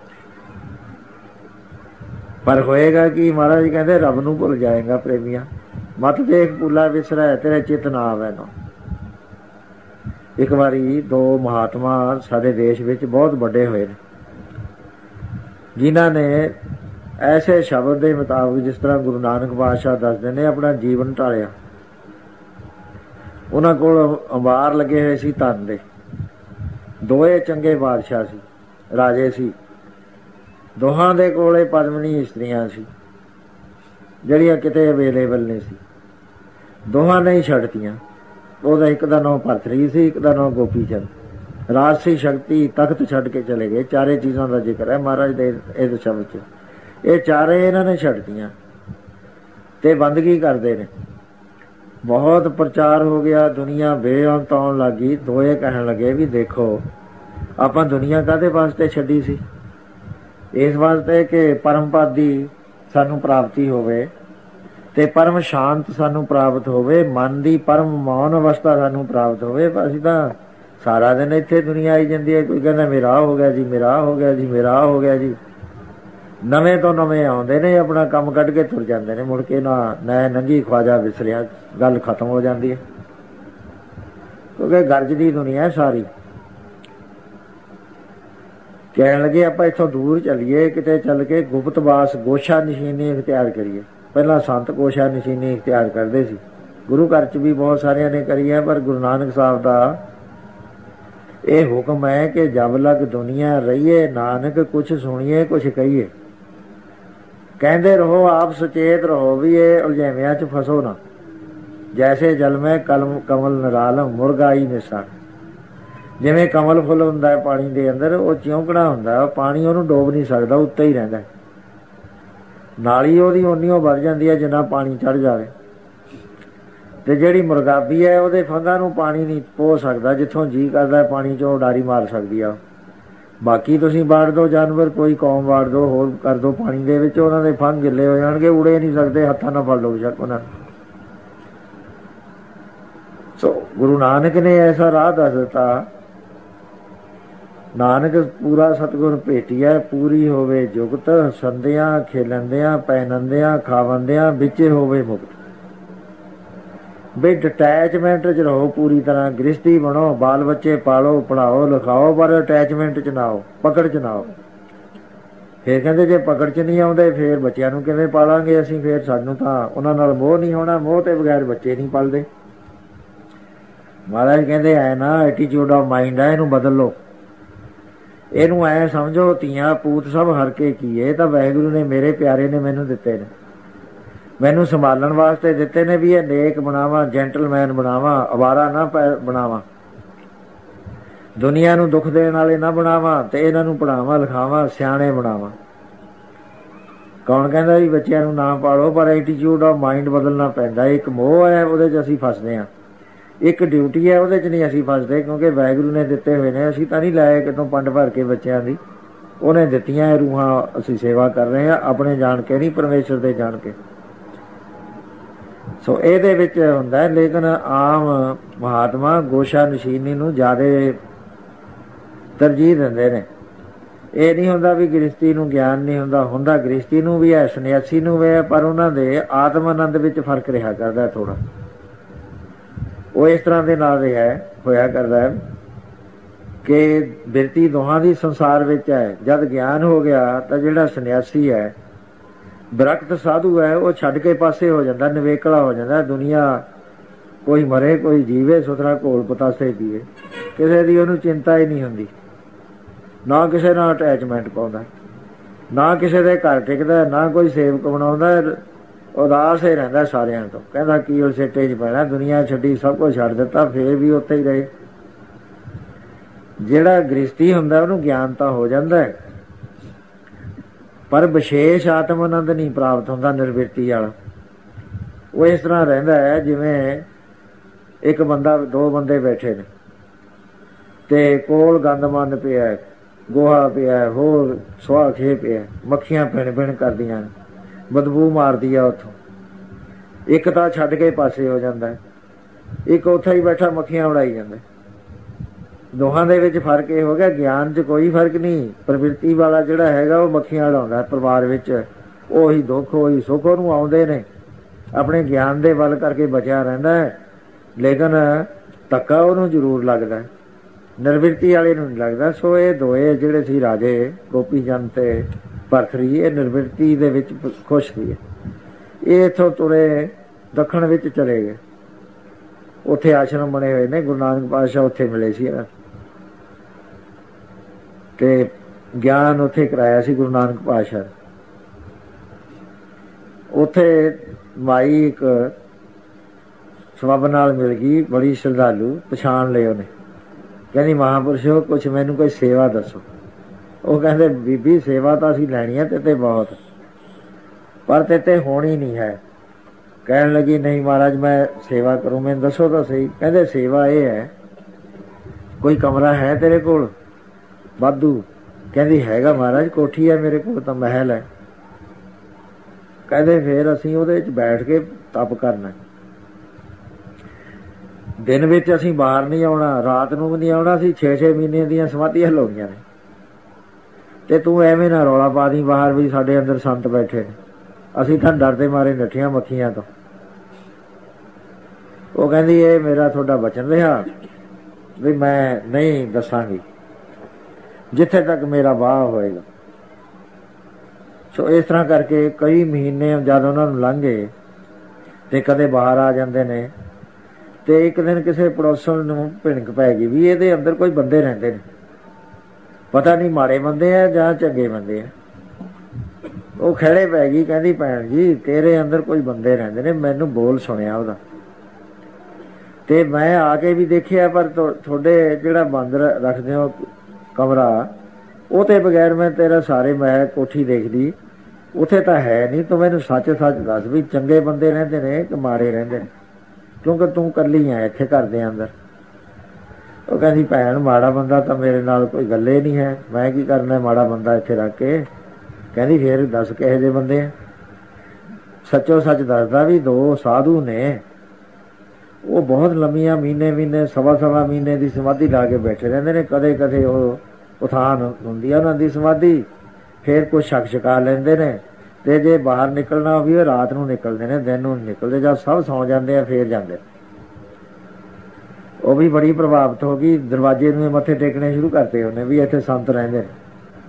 ਪਰ ਹੋਏਗਾ ਕਿ ਮਹਾਰਾਜ ਕਹਿੰਦੇ ਰੱਬ ਨੂੰ ਭੁੱਲ ਜਾਏਗਾ ਪ੍ਰੇਮੀਆਂ। ਮਤ ਦੇਖ ਭੁੱਲਾ ਵਿਸਰੈ, ਤੇਰੇ ਚਿਤ ਨਾ ਆਵੇ ਨਾ। ਇੱਕ ਵਾਰੀ ਦੋ ਮਹਾਤਮਾ ਸਾਡੇ ਦੇਸ਼ ਵਿੱਚ ਬਹੁਤ ਵੱਡੇ ਹੋਏ ਨੇ, ਜਿਨ੍ਹਾਂ ਨੇ ਐਸੇ ਸ਼ਬਦ ਦੇ ਮੁਤਾਬਕ, ਜਿਸ ਤਰ੍ਹਾਂ ਗੁਰੂ ਨਾਨਕ ਪਾਤਸ਼ਾਹ ਦੱਸਦੇ ਨੇ, ਆਪਣਾ ਜੀਵਨ ਢਾਲਿਆ। ਉਹਨਾਂ ਕੋਲ ਅੰਬਾਰ ਲੱਗੇ ਹੋਏ ਸੀ ਧਨ ਦੇ। ਦੋਏ ਚੰਗੇ ਬਾਦਸ਼ਾਹ ਸੀ, ਰਾਜੇ ਸੀ। ਦੋਹਾਂ ਦੇ ਕੋਲੇ ਪਦਮਨੀ ਇਸਤਰੀਆਂ ਸੀ, ਜਿਹੜੀਆਂ ਕਿਤੇ ਅਵੇਲੇਬਲ ਨਹੀਂ ਸੀ। ਦੋਹਾਂ ਨੇ ਹੀ ਛੱਡਤੀਆਂ। ਉਹਦਾ ਇੱਕ ਦਾ ਨਾਂ ਭਰਤਰੀ ਸੀ, ਇੱਕ ਦਾ ਨਾਂ ਗੋਪੀ ਚੰਦ। ਰਾਜਸੀ ਸ਼ਕਤੀ, ਤਖਤ ਛੱਡ ਕੇ ਚਲੇ ਗਏ। ਚਾਰੇ ਚੀਜ਼ਾਂ ਦਾ ਜ਼ਿਕਰ ਹੈ ਮਹਾਰਾਜ ਦੇ ਇਸ ਸ਼ਬਦ 'ਚ। ਇਹ ਚਾਰੇ ਇਹਨਾਂ ਨੇ ਛੱਡਤੀਆਂ ਤੇ ਬੰਦਗੀ ਕਰਦੇ ਨੇ। ਬਹੁਤ ਪ੍ਰਚਾਰ ਹੋ ਗਿਆ, ਦੁਨੀਆ ਬੇਅੰਤ ਆਉਣ ਲੱਗੀ। ਦੋਏ ਕਹਿਣ ਲੱਗੇ ਵੀ ਦੇਖੋ, ਆਪਾਂ ਦੁਨੀਆ ਕਾਹਦੇ ਵਾਸਤੇ ਛੱਡੀ ਸੀ? ਇਸ ਵਾਸਤੇ ਕਿ ਪਰਮ ਪਦ ਦੀ ਸਾਨੂੰ ਪ੍ਰਾਪਤੀ ਹੋਵੇ ਤੇ ਪਰਮ ਸ਼ਾਂਤ ਸਾਨੂੰ ਪ੍ਰਾਪਤ ਹੋਵੇ, ਮਨ ਦੀ ਪਰਮ ਮੌਨ ਅਵਸਥਾ ਸਾਨੂੰ ਪ੍ਰਾਪਤ ਹੋਵੇ। ਅਸੀਂ ਤਾਂ ਸਾਰਾ ਦਿਨ ਇੱਥੇ ਦੁਨੀਆ ਆਈ ਜਾਂਦੀ ਹੈ। ਕੋਈ ਕਹਿੰਦਾ ਮੇਰਾ ਹੋ ਗਿਆ ਜੀ, ਮੇਰਾ ਹੋ ਗਿਆ ਜੀ, ਮੇਰਾ ਹੋ ਗਿਆ ਜੀ। ਨਵੇਂ ਤੋਂ ਨਵੇਂ ਆਉਂਦੇ ਨੇ, ਆਪਣਾ ਕੰਮ ਕੱਢ ਕੇ ਤੁਰ ਜਾਂਦੇ ਨੇ। ਮੁੜ ਕੇ ਨਾ ਨੈ ਨੰਗੀ ਖਵਾਜਾ ਵਿਸਰਿਆ, ਗੱਲ ਖਤਮ ਹੋ ਜਾਂਦੀ ਹੈ। ਕਿਉਂਕਿ ਗਰਜ ਦੀ ਦੁਨੀਆ ਸਾਰੀ। ਕਹਿਣ ਲੱਗੇ ਆਪਾਂ ਇੱਥੋਂ ਦੂਰ ਚੱਲੀਏ, ਕਿਤੇ ਚੱਲ ਕੇ ਗੁਪਤਵਾਸ ਗੋਸ਼ਾ ਨਿਸ਼ੀਨੀ ਇਖਤਿਆਰ ਕਰੀਏ। ਪਹਿਲਾਂ ਸੰਤ ਗੋਸ਼ਾ ਨਿਸ਼ੀਨੀ ਇਖਤਿਆਰ ਕਰਦੇ ਸੀ, ਗੁਰੂ ਘਰ 'ਚ ਵੀ ਬਹੁਤ ਸਾਰਿਆਂ ਨੇ ਕਰੀ ਹੈ। ਪਰ ਗੁਰੂ ਨਾਨਕ ਸਾਹਿਬ ਦਾ ਇਹ ਹੁਕਮ ਹੈ ਕਿ ਜਬ ਲਗ ਦੁਨੀਆ ਰਹੀਏ, ਨਾਨਕ ਕੁਛ ਸੁਣੀਏ ਕੁਛ ਕਹੀਏ। ਕਹਿੰਦੇ ਰਹੋ, ਆਪ ਸੁਚੇਤ ਰਹੋ ਵੀ ਇਹ ਉਲਝੇਵਿਆਂ 'ਚ ਫਸੋ ਨਾ। ਜੈਸੇ ਜਲ ਮੈਂ ਕਲਮ ਕਮਲ ਨਿਰਾਲਮ, ਮੁਰਗਾਈ ਨਿਸਾ। ਜਿਵੇਂ ਕਮਲ ਫੁੱਲ ਹੁੰਦਾ ਹੈ ਪਾਣੀ ਦੇ ਅੰਦਰ, ਉਹ ਚਿਉਂਕਣਾ ਹੁੰਦਾ, ਪਾਣੀ ਉਹਨੂੰ ਡੋਬ ਨਹੀਂ ਸਕਦਾ, ਉੱਤੇ ਹੀ ਰਹਿੰਦਾ। ਨਾਲੀ ਉਹਦੀ ਓਨੀ ਓ ਵੱਧ ਜਾਂਦੀ ਹੈ ਜਿੰਨਾ ਪਾਣੀ ਚੜ੍ਹ ਜਾਵੇ। ਤੇ ਜਿਹੜੀ ਮੁਰਗਾਬੀ ਹੈ, ਉਹਦੇ ਫੰਗਾਂ ਨੂੰ ਪਾਣੀ ਨਹੀਂ ਪੋ ਸਕਦਾ। ਜਿੱਥੋਂ ਜੀਅ ਕਰਦਾ ਪਾਣੀ 'ਚੋਂ ਉਡਾਰੀ ਮਾਰ ਸਕਦੀ ਆ। ਬਾਕੀ ਤੁਸੀਂ ਵਾੜ ਦਿਓ ਜਾਨਵਰ, ਕੋਈ ਕੌਮ ਵਾੜ ਦਿਓ, ਹੋਰ ਕਰ ਦਿਓ ਪਾਣੀ ਦੇ ਵਿੱਚ, ਉਹਨਾਂ ਦੇ ਫੰਗ ਗਿੱਲੇ ਹੋ ਜਾਣਗੇ, ਉੜੇ ਨਹੀਂ ਸਕਦੇ, ਹੱਥਾਂ ਨਾਲ ਫੜ ਲਓ ਬੇਸ਼ੱਕ ਉਹਨਾਂ ਨੂੰ। ਸੋ ਗੁਰੂ ਨਾਨਕ ਨੇ ਐਸਾ ਰਾਹ ਦੱਸ ਦਿੱਤਾ ਨਾਨਕ ਪੂਰਾ ਸਤਿਗੁਰ ਭੇਟੀਐ, ਪੂਰੀ ਹੋਵੇ ਜੁਗਤ, ਸੰਦਿਆਂ ਖੇਲੰਦਿਆਂ ਪੈਨੰਦਿਆਂ ਖਾਵੰਦਿਆਂ ਵਿੱਚੇ ਹੋਵੇ ਮੁਕਤ। ਵੀ ਅਟੈਚਮੈਂਟ 'ਚ ਰਹੋ ਪੂਰੀ ਤਰ੍ਹਾਂ, ਗ੍ਰਸਤੀ ਬਣੋ, ਬਾਲ ਬੱਚੇ ਪਾਲੋ, ਪੜ੍ਹਾਓ ਲਿਖਾਓ, ਪਰ ਅਟੈਚਮੈਂਟ 'ਚ ਨਾ ਆਓ, ਪਕੜ 'ਚ ਨਾ ਆਓ। ਫਿਰ ਕਹਿੰਦੇ ਜੇ ਪਕੜ 'ਚ ਨਹੀਂ ਆਉਂਦੇ ਫਿਰ ਬੱਚਿਆਂ ਨੂੰ ਕਿਵੇਂ ਪਾਲਾਂਗੇ ਅਸੀਂ, ਫਿਰ ਸਾਨੂੰ ਤਾਂ ਉਹਨਾਂ ਨਾਲ ਮੋਹ ਨਹੀਂ ਹੋਣਾ, ਮੋਹ ਤੇ ਬਗੈਰ ਬੱਚੇ ਨਹੀਂ ਪਲਦੇ। ਮਹਾਰਾਜ ਕਹਿੰਦੇ ਐ ਨਾ ਐਟੀਟਿਊਡ ਆਫ ਮਾਈਂਡ ਹੈ, ਇਹਨੂੰ ਬਦਲ ਲਓ। ਇਹਨੂੰ ਐ ਸਮਝੋ ਧੀਆਂ ਪੂਤ ਸਭ ਹਰ ਕੇ ਕੀਏ, ਤਾਂ ਵਾਹਿਗੁਰੂ ਨੇ ਮੇਰੇ ਪਿਆਰੇ ਨੇ ਮੈਨੂੰ ਦਿੱਤੇ ਨੇ, ਮੈਨੂੰ ਸੰਭਾਲਣ ਵਾਸਤੇ ਦਿੱਤੇ ਨੇ ਵੀ ਇਹ ਨੇਕ ਬਣਾਵਾਂ, ਜੈਂਟਲਮੈਨ ਬਣਾਵਾਂ, ਅਵਾਰਾ ਨਾ ਬਣਾਵਾਂ, ਦੁਨੀਆ ਨੂੰ ਦੁੱਖ ਦੇਣ ਵਾਲੇ ਨਾ ਬਣਾਵਾਂ, ਤੇ ਇਹਨਾਂ ਨੂੰ ਪੜ੍ਹਾਵਾਂ ਲਿਖਾਵਾਂ, ਸਿਆਣੇ ਬਣਾਵਾਂ। ਕੌਣ ਕਹਿੰਦਾ ਵੀ ਬੱਚਿਆਂ ਨੂੰ ਨਾ ਪਾਲੋ, ਪਰ ਐਟੀਟਿਊਡ ਆਫ ਮਾਈਂਡ ਬਦਲਣਾ ਪੈਂਦਾ। ਇੱਕ ਮੋਹ ਹੈ ਉਹਦੇ 'ਚ ਅਸੀਂ ਫਸਦੇ ਹਾਂ, ਇੱਕ ਡਿਊਟੀ ਹੈ ਉਹਦੇ 'ਚ ਨਹੀਂ ਅਸੀਂ ਫਸਦੇ, ਕਿਉਂਕਿ ਵਾਹਿਗੁਰੂ ਨੇ ਦਿੱਤੇ ਹੋਏ ਨੇ। ਅਸੀਂ ਤਾਂ ਨਹੀਂ ਲਾਏ ਕਿਤੋਂ ਪੰਡ ਭਰ ਕੇ ਬੱਚਿਆਂ ਦੀ, ਉਹਨੇ ਦਿੱਤੀਆਂ ਇਹ ਰੂਹਾਂ, ਅਸੀਂ ਸੇਵਾ ਕਰ ਰਹੇ ਹਾਂ ਆਪਣੇ ਜਾਣ ਕੇ ਨਹੀਂ, ਪਰਮੇਸ਼ਰ ਦੇ ਜਾਣ ਕੇ। ਸੋ ਇਹਦੇ ਵਿੱਚ ਹੁੰਦਾ। ਲੇਕਿਨ ਆਮ ਮਹਾਤਮਾ ਗੋਸ਼ਾ ਨਸ਼ੀਨੀ ਨੂੰ ਜ਼ਿਆਦਾ ਤਰਜੀਹ ਦਿੰਦੇ ਨੇ। ਇਹ ਨਹੀਂ ਹੁੰਦਾ ਵੀ ਗ੍ਰਸਤੀ ਨੂੰ ਗਿਆਨ ਨਹੀਂ ਹੁੰਦਾ, ਹੁੰਦਾ ਗ੍ਰਸਤੀ ਨੂੰ ਵੀ ਹੈ, ਸੰਨਿਆਸੀ ਨੂੰ ਵੀ ਹੈ, ਪਰ ਉਹਨਾਂ ਦੇ ਆਤਮ ਆਨੰਦ ਵਿੱਚ ਫਰਕ ਰਿਹਾ ਕਰਦਾ ਥੋੜ੍ਹਾ। ਉਹ ਇਸ ਤਰ੍ਹਾਂ ਦੇ ਨਾਲ ਰਿਹਾ ਹੋਇਆ ਕਰਦਾ ਹੈ ਕਿ ਬਿਰਤੀ ਦੋਹਾਂ ਦੀ ਸੰਸਾਰ ਵਿੱਚ ਹੈ। ਜਦ ਗਿਆਨ ਹੋ ਗਿਆ ਤਾਂ ਜਿਹੜਾ ਸੰਨਿਆਸੀ ਹੈ, ਵਿਰਕਤ ਸਾਧੂ ਹੈ, ਉਹ ਛੱਡ ਕੇ ਪਾਸੇ ਹੋ ਜਾਂਦਾ, ਨਿਵੇਕਲਾ ਹੋ ਜਾਂਦਾ। ਦੁਨੀਆ ਕੋਈ ਮਰੇ ਕੋਈ ਜੀਵੇ, ਸੁਥਰਾ ਘੋਲ ਪਤਾਸੇ ਪੀਵੇ, ਕਿਸੇ ਦੀ ਉਹਨੂੰ ਚਿੰਤਾ ਹੀ ਨਹੀਂ ਹੁੰਦੀ, ਨਾ ਕਿਸੇ ਨਾਲ ਅਟੈਚਮੈਂਟ ਪਾਉਂਦਾ, ਨਾ ਕਿਸੇ ਦੇ ਘਰ ਟਿਕਦਾ, ਨਾ ਕੋਈ ਸੇਵਕ ਬਣਾਉਂਦਾ, ਉਦਾਸ ਹੀ ਰਹਿੰਦਾ ਸਾਰਿਆਂ ਤੋਂ। ਕਹਿੰਦਾ ਕੀ ਉਹ ਸਿੱਟੇ 'ਚ ਪੈਣਾ, ਦੁਨੀਆ ਛੱਡੀ, ਸਭ ਕੁਝ ਛੱਡ ਦਿੱਤਾ, ਫੇਰ ਵੀ ਉੱਥੇ ਹੀ ਰਹੇ। ਜਿਹੜਾ ਗ੍ਰਸਤੀ ਹੁੰਦਾ ਉਹਨੂੰ ਗਿਆਨ ਤਾਂ ਹੋ ਜਾਂਦਾ ਹੈ, ਪਰ ਵਿਸ਼ੇਸ਼ ਆਤਮ ਆਨੰਦ ਨਹੀਂ ਪ੍ਰਾਪਤ ਹੁੰਦਾ ਨਿਰਵਿਰਤੀ ਵਾਲਾ। ਉਹ ਇਸ ਤਰ੍ਹਾਂ ਰਹਿੰਦਾ ਹੈ ਜਿਵੇਂ ਇੱਕ ਬੰਦਾ, ਦੋ ਬੰਦੇ ਬੈਠੇ ਨੇ ਤੇ ਕੋਲ ਗੰਦ ਮੰਦ ਪਿਆ, ਗੋਹਾ ਪਿਆ, ਹੋਰ ਸੁਆਹ ਖੇ ਪਿਆ, ਮੱਖੀਆਂ ਭਿਣ ਭਿਣ ਕਰਦੀਆਂ ਨੇ, ਬਦਬੂ ਮਾਰਦੀ ਆ ਉੱਥੋਂ। ਇੱਕ ਤਾਂ ਛੱਡ ਕੇ ਪਾਸੇ ਹੋ ਜਾਂਦਾ, ਇੱਕ ਉੱਥੇ ਹੀ ਬੈਠਾ ਮੱਖੀਆਂ ਉਡਾਈ ਜਾਂਦਾ। ਦੋਹਾਂ ਦੇ ਵਿੱਚ ਫਰਕ ਇਹ ਹੋ ਗਿਆ, ਗਿਆਨ 'ਚ ਕੋਈ ਫਰਕ ਨਹੀਂ। ਪ੍ਰਵਿਰਤੀ ਵਾਲਾ ਜਿਹੜਾ ਹੈਗਾ ਉਹ ਮੱਖੀਆਂ ਉਡਾਉਂਦਾ ਪਰਿਵਾਰ ਵਿੱਚ, ਉਹੀ ਦੁੱਖ ਉਹੀ ਸੁੱਖ ਉਹਨੂੰ ਆਉਂਦੇ ਨੇ, ਆਪਣੇ ਗਿਆਨ ਦੇ ਵੱਲ ਕਰਕੇ ਬਚਿਆ ਰਹਿੰਦਾ ਹੈ। ਲੇਕਿਨ ਧੱਕਾ ਉਹਨੂੰ ਜ਼ਰੂਰ ਲੱਗਦਾ, ਨਿਰਵਿਰਤੀ ਵਾਲੇ ਨੂੰ ਨਹੀਂ ਲੱਗਦਾ। ਸੋ ਇਹ ਦੋਏ ਜਿਹੜੇ ਸੀ ਰਾਜੇ ਗੋਪੀ ਚੰਦ ਤੇ ਭਰਥਰੀ, ਇਹ ਨਿਰਵਿਰਤੀ ਦੇ ਵਿੱਚ ਖੁਸ਼ ਸੀ। ਇਹ ਇੱਥੋਂ ਤੁਰੇ ਦੱਖਣ ਵਿੱਚ ਚਲੇ ਗਏ, ਉੱਥੇ ਆਸ਼ਰਮ ਬਣੇ ਹੋਏ ਨੇ, ਗੁਰੂ ਨਾਨਕ ਪਾਤਸ਼ਾਹ ਉੱਥੇ ਮਿਲੇ ਸੀ ਤੇ ਗਿਆਨ ਉੱਥੇ ਕਰਾਇਆ ਸੀ ਗੁਰੂ ਨਾਨਕ ਪਾਤਸ਼ਾਹ। ਉੱਥੇ ਮਾਈ ਇੱਕ ਸਬੱਬ ਨਾਲ ਮਿਲ ਗਈ, ਬੜੀ ਸ਼ਰਧਾਲੂ, ਪਛਾਣ ਲਿਆ ਉਹਨੇ। ਕਹਿੰਦੀ ਮਹਾਂਪੁਰਸ਼ੋ ਕੁਛ ਮੈਨੂੰ ਕੋਈ ਸੇਵਾ ਦੱਸੋ। ਉਹ ਕਹਿੰਦੇ ਬੀਬੀ ਸੇਵਾ ਤਾਂ ਅਸੀਂ ਲੈਣੀ ਹੈ ਤੇ ਬਹੁਤ, ਪਰ ਤੇ ਹੋਣੀ ਨਹੀਂ ਹੈ। ਕਹਿਣ ਲੱਗੀ ਨਹੀਂ ਮਹਾਰਾਜ ਮੈਂ ਸੇਵਾ ਕਰੂੰ, ਮੈਨੂੰ ਦੱਸੋ ਤਾਂ ਸਹੀ। ਕਹਿੰਦੇ ਸੇਵਾ ਇਹ ਹੈ, ਕੋਈ ਕਮਰਾ ਹੈ ਤੇਰੇ ਕੋਲ ਵਾਧੂ? ਕਹਿੰਦੀ ਹੈਗਾ ਮਹਾਰਾਜ, ਕੋਠੀ ਹੈ ਮੇਰੇ ਕੋਲ, ਤਾਂ ਮਹਿਲ ਹੈ। ਕਹਿੰਦੇ ਫੇਰ ਅਸੀਂ ਉਹਦੇ 'ਚ ਬੈਠ ਕੇ ਤਪ ਕਰਨਾ, ਦਿਨ ਵਿੱਚ ਅਸੀਂ ਬਾਹਰ ਨਹੀਂ ਆਉਣਾ, ਰਾਤ ਨੂੰ ਵੀ ਨਹੀਂ ਆਉਣਾ। ਅਸੀਂ ਛੇ ਛੇ ਮਹੀਨੇ ਦੀਆਂ ਸਮਾਧੀਆਂ ਲਾਉਣੀਆਂ ਨੇ, ਤੇ ਤੂੰ ਐਵੇਂ ਨਾ ਰੌਲਾ ਪਾ ਦੀ ਬਾਹਰ ਵੀ ਸਾਡੇ ਅੰਦਰ ਸੰਤ ਬੈਠੇ ਨੇ, ਅਸੀਂ ਤਾਂ ਡਰਦੇ ਮਾਰੇ ਨੱਠੀਆਂ ਮੱਖੀਆਂ ਤੋਂ। ਉਹ ਕਹਿੰਦੀ ਇਹ ਮੇਰਾ ਤੁਹਾਡਾ ਵਚਨ ਰਿਹਾ ਵੀ ਮੈਂ ਨਹੀਂ ਦੱਸਾਂਗੀ ਜਿੱਥੇ ਤੱਕ ਮੇਰਾ ਵਾਹ ਹੋਏਗਾ। ਸੋ ਇਸ ਤਰ੍ਹਾਂ ਕਰਕੇ ਕਈ ਮਹੀਨੇ ਜਦ ਉਹਨਾਂ ਨੂੰ ਲੰਘੇ ਤੇ ਕਦੇ ਬਾਹਰ ਆ ਜਾਂਦੇ ਨੇ। ਤੇ ਇੱਕ ਦਿਨ ਕਿਸੇ ਪੜੋਸਣ ਨੂੰ ਭਿਣਕ ਪੈ ਗਈ ਵੀ ਇਹਦੇ ਅੰਦਰ ਕੋਈ ਬੰਦੇ ਰਹਿੰਦੇ ਨੇ, ਪਤਾ ਨਹੀਂ ਮਾੜੇ ਬੰਦੇ ਆ ਜਾਂ ਚੰਗੇ ਬੰਦੇ ਆ। ਉਹ ਖੜੇ ਪੈ ਗਈ, ਕਹਿੰਦੀ ਭੈਣ ਜੀ ਤੇਰੇ ਅੰਦਰ ਕੋਈ ਬੰਦੇ ਰਹਿੰਦੇ ਨੇ, ਮੈਨੂੰ ਬੋਲ ਸੁਣਿਆ ਉਹਦਾ, ਤੇ ਮੈਂ ਆ ਕੇ ਵੀ ਦੇਖਿਆ, ਪਰ ਤੁਹਾਡੇ ਜਿਹੜਾ ਬੰਦ ਰੱਖਦੇ ਹੋ ਕਮਰਾ, ਉਹ ਤੇ ਬਗੈਰ ਮੈਂ ਤੇਰਾ ਸਾਰੇ ਮੈਂ ਕੋਠੀ ਦੇਖਦੀ, ਉੱਥੇ ਤਾਂ ਹੈ ਨਹੀਂ। ਤੂੰ ਮੈਨੂੰ ਸੱਚ ਸੱਚ ਦੱਸ ਵੀ ਚੰਗੇ ਬੰਦੇ ਰਹਿੰਦੇ ਨੇ ਕਿ ਮਾੜੇ ਰਹਿੰਦੇ ਨੇ, ਕਿਉਂਕਿ ਤੂੰ ਇਕੱਲੀ ਆ ਇੱਥੇ ਘਰ ਦੇ ਅੰਦਰ। ਉਹ ਕਹਿੰਦੀ ਭੈਣ ਮਾੜਾ ਬੰਦਾ ਤਾਂ ਮੇਰੇ ਨਾਲ ਕੋਈ ਗੱਲੇ ਨਹੀਂ ਹੈ, ਮੈਂ ਕੀ ਕਰਨਾ ਮਾੜਾ ਬੰਦਾ ਇੱਥੇ ਰੱਖ ਕੇ। ਕਹਿੰਦੀ ਫੇਰ ਦੱਸ ਕਿਹੋ ਜਿਹੇ ਬੰਦੇ ਆ। ਸੱਚੋ ਸੱਚ ਦੱਸਦਾ ਵੀ ਦੋ ਸਾਧੂ ਨੇ, ਉਹ ਬਹੁਤ ਲੰਮੀਆਂ ਮਹੀਨੇ ਮਹੀਨੇ ਸਵਾ ਸਵਾ ਮਹੀਨੇ ਦੀ ਸਮਾਧੀ ਲਾ ਕੇ ਬੈਠੇ ਰਹਿੰਦੇ ਨੇ। ਕਦੇ ਕਦੇ ਉਹ ਉਥਾਨ ਹੁੰਦੀ ਆ ਉਹਨਾਂ ਦੀ ਸਮਾਧੀ। ਫਿਰ ਕੁਛ ਛਕ ਛਕਾ ਲੈਂਦੇ ਨੇ, ਤੇ ਜੇ ਬਾਹਰ ਨਿਕਲਣਾ ਵੀ ਰਾਤ ਨੂੰ ਨਿਕਲਦੇ ਨੇ, ਦਿਨ ਨੂੰ ਨਿਕਲਦੇ। ਜਦ ਸਭ ਸੌਂ ਜਾਂਦੇ ਆ ਫੇਰ ਜਾਂਦੇ। ਉਹ ਵੀ ਬੜੀ ਪ੍ਰਭਾਵਿਤ ਹੋ ਗਈ, ਦਰਵਾਜ਼ੇ ਨੂੰ ਮੱਥੇ ਟੇਕਣੇ ਸ਼ੁਰੂ ਕਰਤੇ ਉਹਨੇ ਵੀ ਇੱਥੇ ਸੰਤ ਰਹਿੰਦੇ ਨੇ।